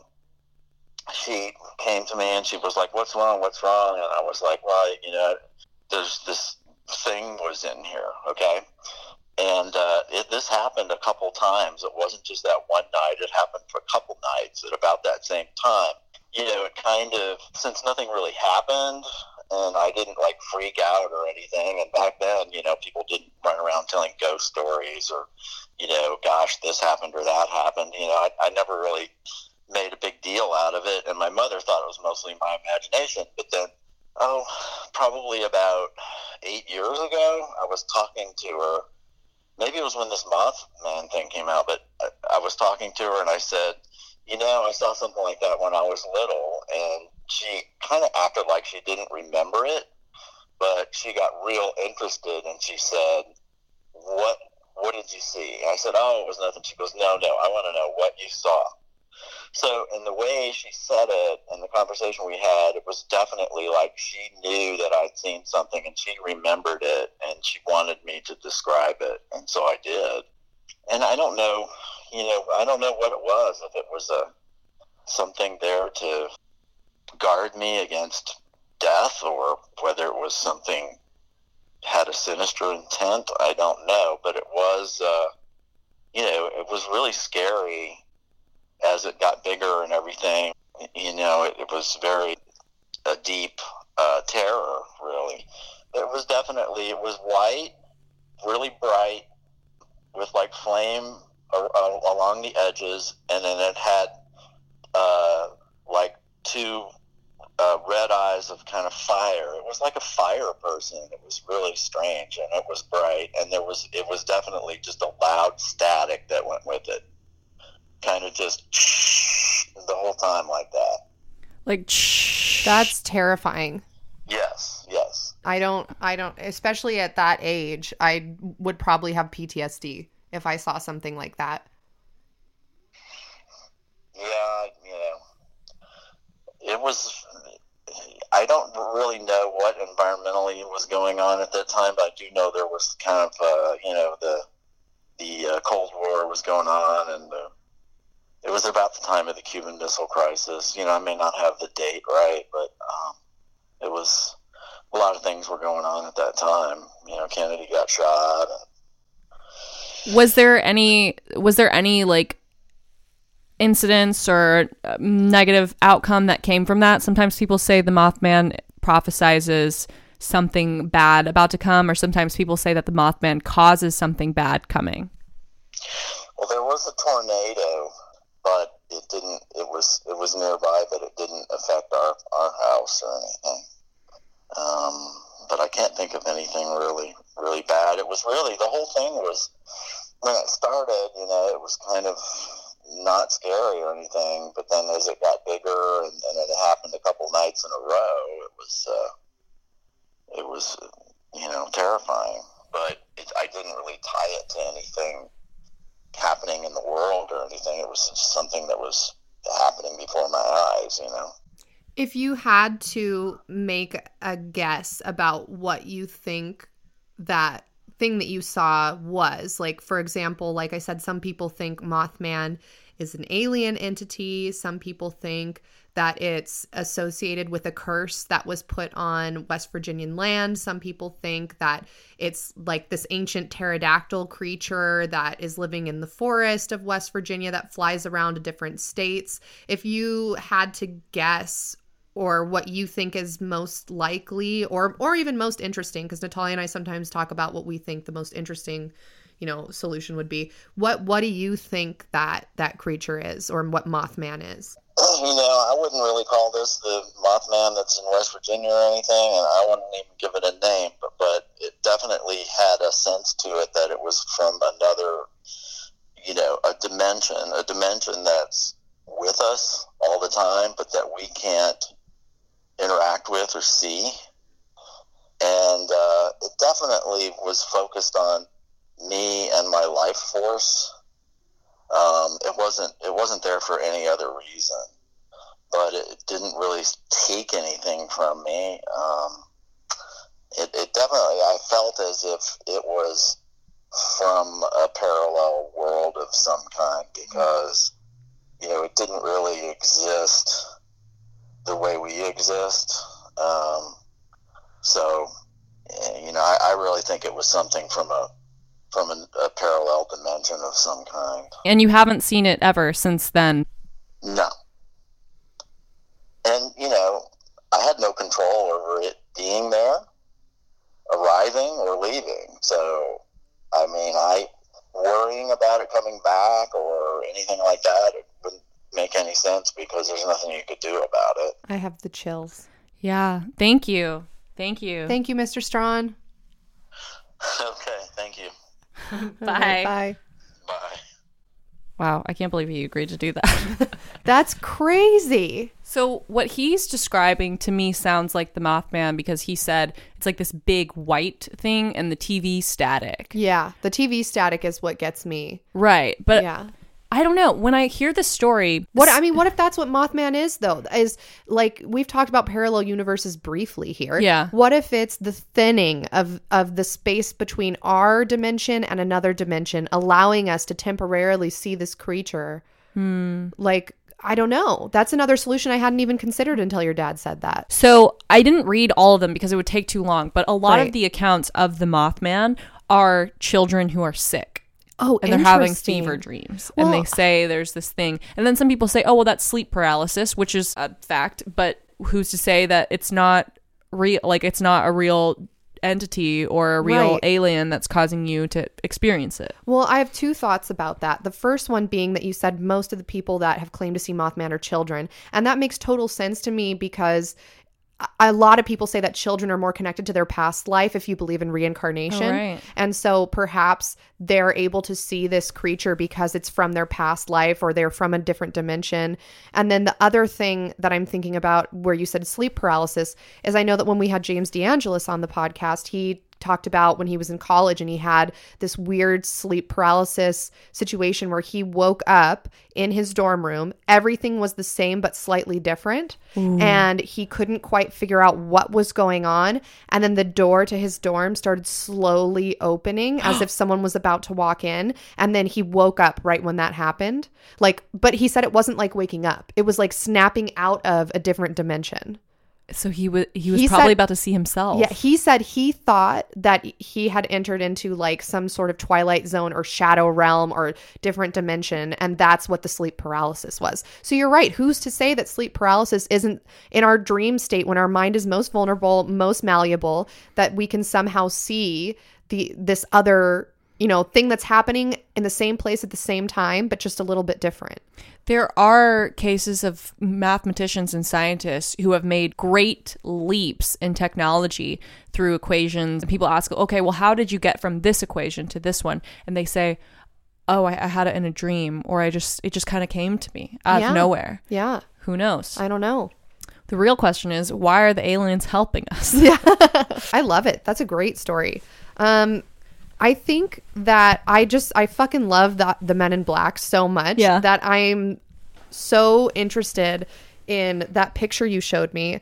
she came to me and she was like, "What's wrong? What's wrong?" And I was like, "Well, there's this thing was in here, okay?" And this happened a couple times. It wasn't just that one night. It happened for a couple nights at about that same time. It kind of, since nothing really happened, and I didn't like freak out or anything. And back then, people didn't run around telling ghost stories or, gosh, this happened or that happened. I never really made a big deal out of it. And my mother thought it was mostly my imagination. But then, probably about 8 years ago, I was talking to her. Maybe it was when this Mothman thing came out, but I was talking to her and I said, I saw something like that when I was little. And she kind of acted like she didn't remember it, but she got real interested and she said, what did you see? I said, "Oh, it was nothing." She goes, no, I want to know what you saw. So in the way she said it and the conversation we had, it was definitely like she knew that I'd seen something and she remembered it and she wanted me to describe it. And so I did. And I don't know, what it was, if it was something there to guard me against death or whether it was something had a sinister intent. I don't know, but it was, it was really scary as it got bigger and everything. It was very a deep terror, really. It was white, really bright, with like flame along the edges, and then it had like two red eyes of kind of fire. It was like a fire person. It was really strange, and it was bright, and it was definitely just a loud static that went with it, kind of just the whole time like that. Like, that's terrifying. Yes. I don't, especially at that age, I would probably have PTSD if I saw something like that. Yeah, it was, I don't really know what environmentally was going on at that time, but I do know there was kind of, the Cold War was going on, and it was about the time of the Cuban Missile Crisis. I may not have the date right, but it was, a lot of things were going on at that time. Kennedy got shot. Was there any like incidents or negative outcome that came from that? Sometimes people say the Mothman prophesizes something bad about to come, or sometimes people say that the Mothman causes something bad coming. Well, there was a tornado, but it didn't. It was nearby, but it didn't affect our house or anything. But I can't think of anything really bad. It was really, the whole thing was, when it started, you know, it was kind of not scary or anything. But then as it got bigger and it happened a couple nights in a row, it was you know, terrifying. But I didn't really tie it to anything happening in the world or anything. It was just something that was happening before my eyes, you know. If you had to make a guess about what you think that thing that you saw was, like, for example, like I said, some people think Mothman is an alien entity. Some people think that it's associated with a curse that was put on West Virginian land. Some people think that it's like this ancient pterodactyl creature that is living in the forest of West Virginia that flies around to different states. If you had to guess, or what you think is most likely or even most interesting, because Natalia and I sometimes talk about what we think the most interesting, you know, solution would be. What do you think that creature is, or what Mothman is? You know, I wouldn't really call this the Mothman that's in West Virginia or anything, and I wouldn't even give it a name, but it definitely had a sense to it that it was from another, you know, a dimension that's with us all the time, but that we can't interact with or see. And it definitely was focused on me and my life force. It wasn't there for any other reason, but it didn't really take anything from me. It definitely, I felt as if it was from a parallel world of some kind, because, you know, it didn't really exist the way we exist. So, you know, I really think it was something from a parallel dimension of some kind. And you haven't seen it ever since then? No. And, you know, I had no control over it being there, arriving, or leaving. So, I mean, worrying about it coming back or anything like that, it wouldn't make any sense, because there's nothing you could do about it. I have the chills. Yeah. Thank you. Thank you. Thank you, Mr. Strawn. Okay, thank you. Bye. Bye. Bye. Wow, I can't believe he agreed to do that. That's crazy. So what he's describing to me sounds like the Mothman, because he said it's like this big white thing and the TV static. Yeah, the TV static is what gets me. Right, but yeah. I don't know. When I hear the story... What if that's what Mothman is, though? Is, like, we've talked about parallel universes briefly here. Yeah. What if it's the thinning of the space between our dimension and another dimension, allowing us to temporarily see this creature? Like, I don't know. That's another solution I hadn't even considered until your dad said that. So I didn't read all of them because it would take too long, but a lot Right. of the accounts of the Mothman are children who are sick. Oh, And they're having interesting. fever dreams. Well- and they say there's this thing. And then some people say, oh, well, that's sleep paralysis, which is a fact. But who's to say that it's not real? Like, it's not a real entity or a real Right. alien that's causing you to experience it. Well, I have two thoughts about that. The first one being that you said most of the people that have claimed to see Mothman are children. And that makes total sense to me, because a lot of people say that children are more connected to their past life if you believe in reincarnation. Oh, right. And so perhaps they're able to see this creature because it's from their past life, or they're from a different dimension. And then the other thing that I'm thinking about, where you said sleep paralysis, is I know that when we had James DeAngelis on the podcast, he talked about when he was in college and he had this weird sleep paralysis situation where he woke up in his dorm room. Everything was the same but slightly different. And he couldn't quite figure out what was going on. And then the door to his dorm started slowly opening as if someone was about to walk in. And then he woke up right when that happened. Like, but he said it wasn't like waking up. It was like snapping out of a different dimension. So he was He probably said- about to see himself. Yeah, he said he thought that he had entered into like some sort of twilight zone or shadow realm or different dimension, and that's what the sleep paralysis was. So you're right. Who's to say that sleep paralysis isn't in our dream state when our mind is most vulnerable, most malleable, that we can somehow see this other, thing that's happening in the same place at the same time, but just a little bit different. There are cases of mathematicians and scientists who have made great leaps in technology through equations. And people ask, okay, well, how did you get from this equation to this one? And they say, oh, I had it in a dream, or it just kind of came to me out of nowhere. Yeah. Who knows? I don't know. The real question is, why are the aliens helping us? Yeah. I love it. That's a great story. I think that I fucking love the Men in Black so much that I'm so interested in that picture you showed me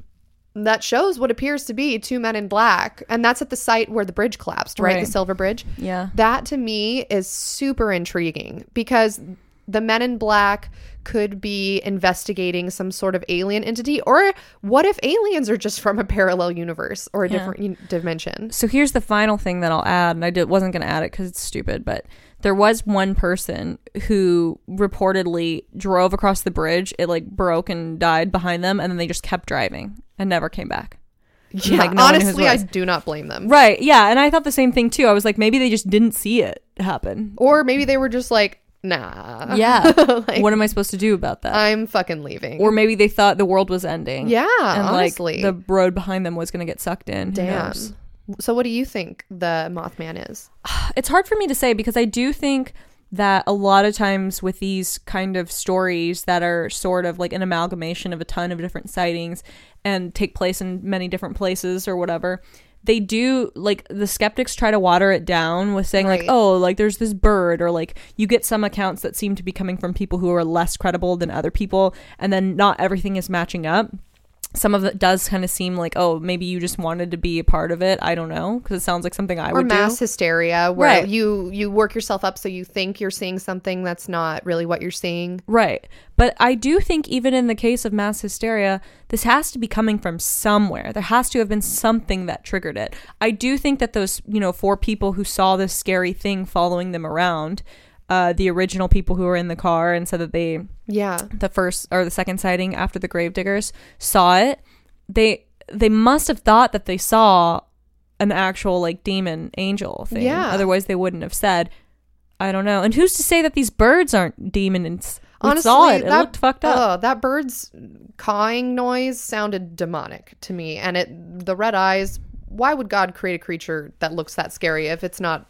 that shows what appears to be 2 men in black. And that's at the site where the bridge collapsed, right? The Silver Bridge. Yeah. That to me is super intriguing because the Men in Black could be investigating some sort of alien entity, or what if aliens are just from a parallel universe or a different dimension? So here's the final thing that I'll add, and I wasn't going to add it because it's stupid, but there was one person who reportedly drove across the bridge. It like broke and died behind them, and then they just kept driving and never came back. Yeah, like, no one knew who honestly, it I was. do not blame them. Right, yeah, and I thought the same thing too. I was like, maybe they just didn't see it happen. Or maybe they were just like, nah. Yeah. Like, what am I supposed to do about that? I'm fucking leaving. Or maybe they thought the world was ending. Yeah, and honestly. like the road behind them was going to get sucked in. Who Damn. knows? So what do you think the Mothman is? It's hard for me to say because I do think that a lot of times with these kind of stories that are sort of like an amalgamation of a ton of different sightings and take place in many different places or whatever, they do, like, the skeptics try to water it down with saying, Right. like, oh, like, there's this bird, or, like, you get some accounts that seem to be coming from people who are less credible than other people, and then not everything is matching up. Some of it does kind of seem like, oh, maybe you just wanted to be a part of it. I don't know, because it sounds like something I Or would do. mass hysteria, where Right. you work yourself up so you think you're seeing something that's not really what you're seeing. Right. But I do think even in the case of mass hysteria, this has to be coming from somewhere. There has to have been something that triggered it. I do think that those, 4 people who saw this scary thing following them around, the original people who were in the car and said that the first or the second sighting after the gravediggers saw it, they must have thought that they saw an actual, like, demon angel thing. Yeah. Otherwise they wouldn't have said. I don't know. And who's to say that these birds aren't demons? We Honestly, saw it. It looked fucked up. Oh, that bird's cawing noise sounded demonic to me. And the red eyes, why would God create a creature that looks that scary if it's not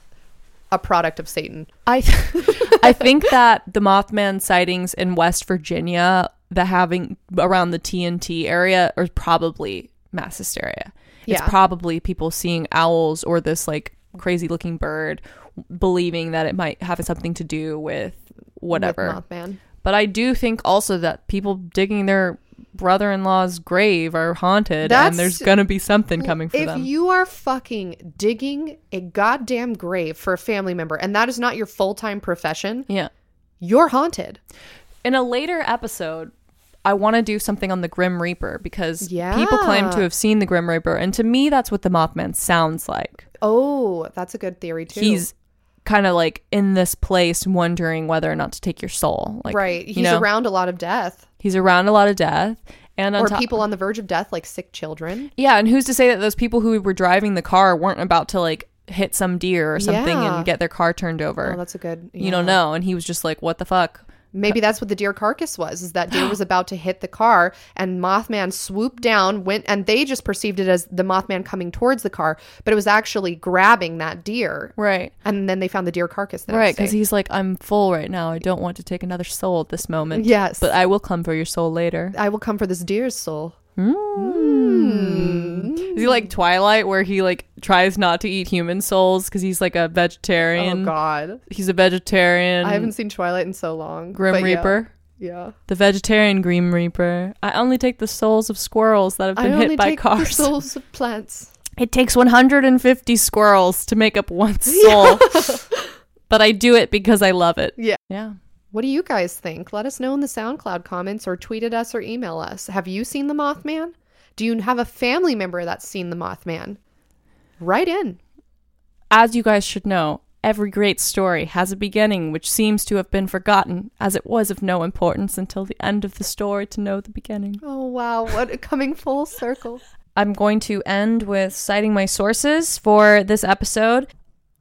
a product of Satan? I think that the Mothman sightings in West Virginia that having around the TNT area are probably mass hysteria. It's Yeah. probably people seeing owls or this, like, crazy looking bird, believing that it might have something to do with whatever. With Mothman. But I do think also that people digging their brother-in-law's grave are haunted, That's- and there's gonna be something coming for If them. you are fucking digging a goddamn grave for a family member and that is not your full-time profession, Yeah. you're haunted. In a later episode, I want to do something on the Grim Reaper because Yeah. people claim to have seen the Grim Reaper, and to me, that's what the Mothman sounds like. Oh, that's a good theory too. He's kind of like in this place wondering whether or not to take your soul. Like, right. He's you know, around a lot of death. He's around a lot of death. And on Or top, people on the verge of death, like sick children. yeah, and who's to say that those people who were driving the car weren't about to, like, hit some deer or something Yeah. and get their car turned over? Oh, that's a good... You don't know. And he was just like, what the fuck? Maybe that's what the deer carcass was, is that deer was about to hit the car and Mothman swooped down, went, and they just perceived it as the Mothman coming towards the car, but it was actually grabbing that deer. Right. And then they found the deer carcass the Right, next because day. he's like, I'm full right now. I don't want to take another soul at this moment. Yes. But I will come for your soul later. I will come for this deer's soul. Is he like Twilight, where he, like, tries not to eat human souls because he's, like, a vegetarian? Oh, God. He's a vegetarian. I haven't seen Twilight in so long. Grim but yeah. Reaper. Yeah. The vegetarian Grim Reaper. I only take the souls of squirrels that have I been only hit by take the cars. souls of plants. It takes 150 squirrels to make up one soul. But I do it because I love it. Yeah. Yeah. What do you guys think? Let us know in the SoundCloud comments or tweet at us or email us. Have you seen the Mothman? Do you have a family member that's seen the Mothman? Write in. As you guys should know, every great story has a beginning which seems to have been forgotten, as it was of no importance until the end of the story to know the beginning. Oh, wow. What coming full circle. I'm going to end with citing my sources for this episode.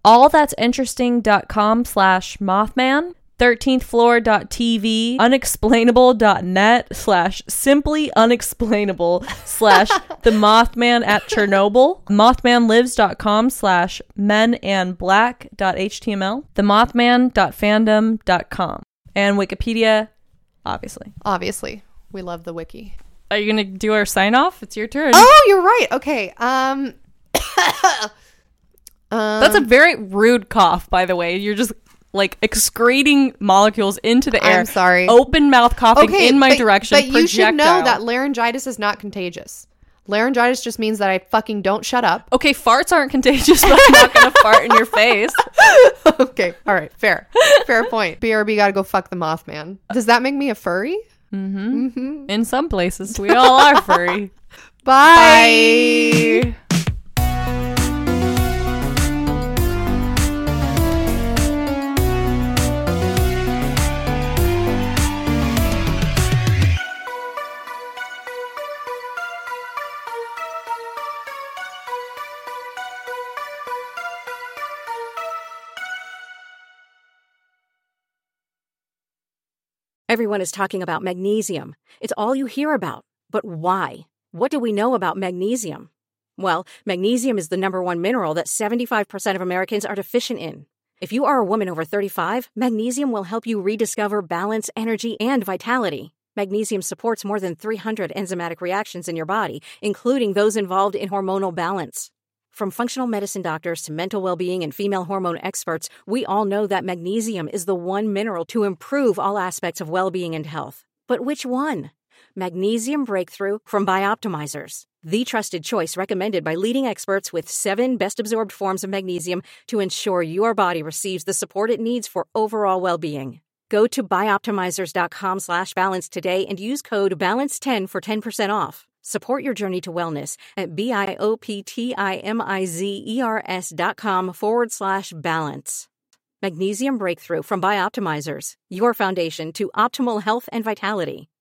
allthat'sinteresting.com/Mothman, 13thfloor.tv, unexplainable.net /simplyunexplainable / the Mothman at Chernobyl, mothmanlives.com /menandblack.html, themothman.fandom.com, and Wikipedia, obviously. Obviously. We love the wiki. Are you going to do our sign off? It's your turn. Oh, you're right. Okay. That's a very rude cough, by the way. You're just like excreting molecules into the air. I'm sorry. Open mouth coughing in my direction. But you should know that laryngitis is not contagious. Laryngitis just means that I fucking don't shut up. Okay, farts aren't contagious, but I'm not going to fart in your face. Okay. All right. Fair. Fair point. BRB gotta go fuck the Mothman. Does that make me a furry? Mm-hmm. In some places, we all are furry. Bye. Bye. Everyone is talking about magnesium. It's all you hear about. But why? What do we know about magnesium? Well, magnesium is the number one mineral that 75% of Americans are deficient in. If you are a woman over 35, magnesium will help you rediscover balance, energy, and vitality. Magnesium supports more than 300 enzymatic reactions in your body, including those involved in hormonal balance. From functional medicine doctors to mental well-being and female hormone experts, we all know that magnesium is the one mineral to improve all aspects of well-being and health. But which one? Magnesium Breakthrough from Bioptimizers, the trusted choice recommended by leading experts with 7 best-absorbed forms of magnesium to ensure your body receives the support it needs for overall well-being. Go to bioptimizers.com/balance today and use code BALANCE10 for 10% off. Support your journey to wellness at bioptimizers.com/balance. Magnesium Breakthrough from Bioptimizers, your foundation to optimal health and vitality.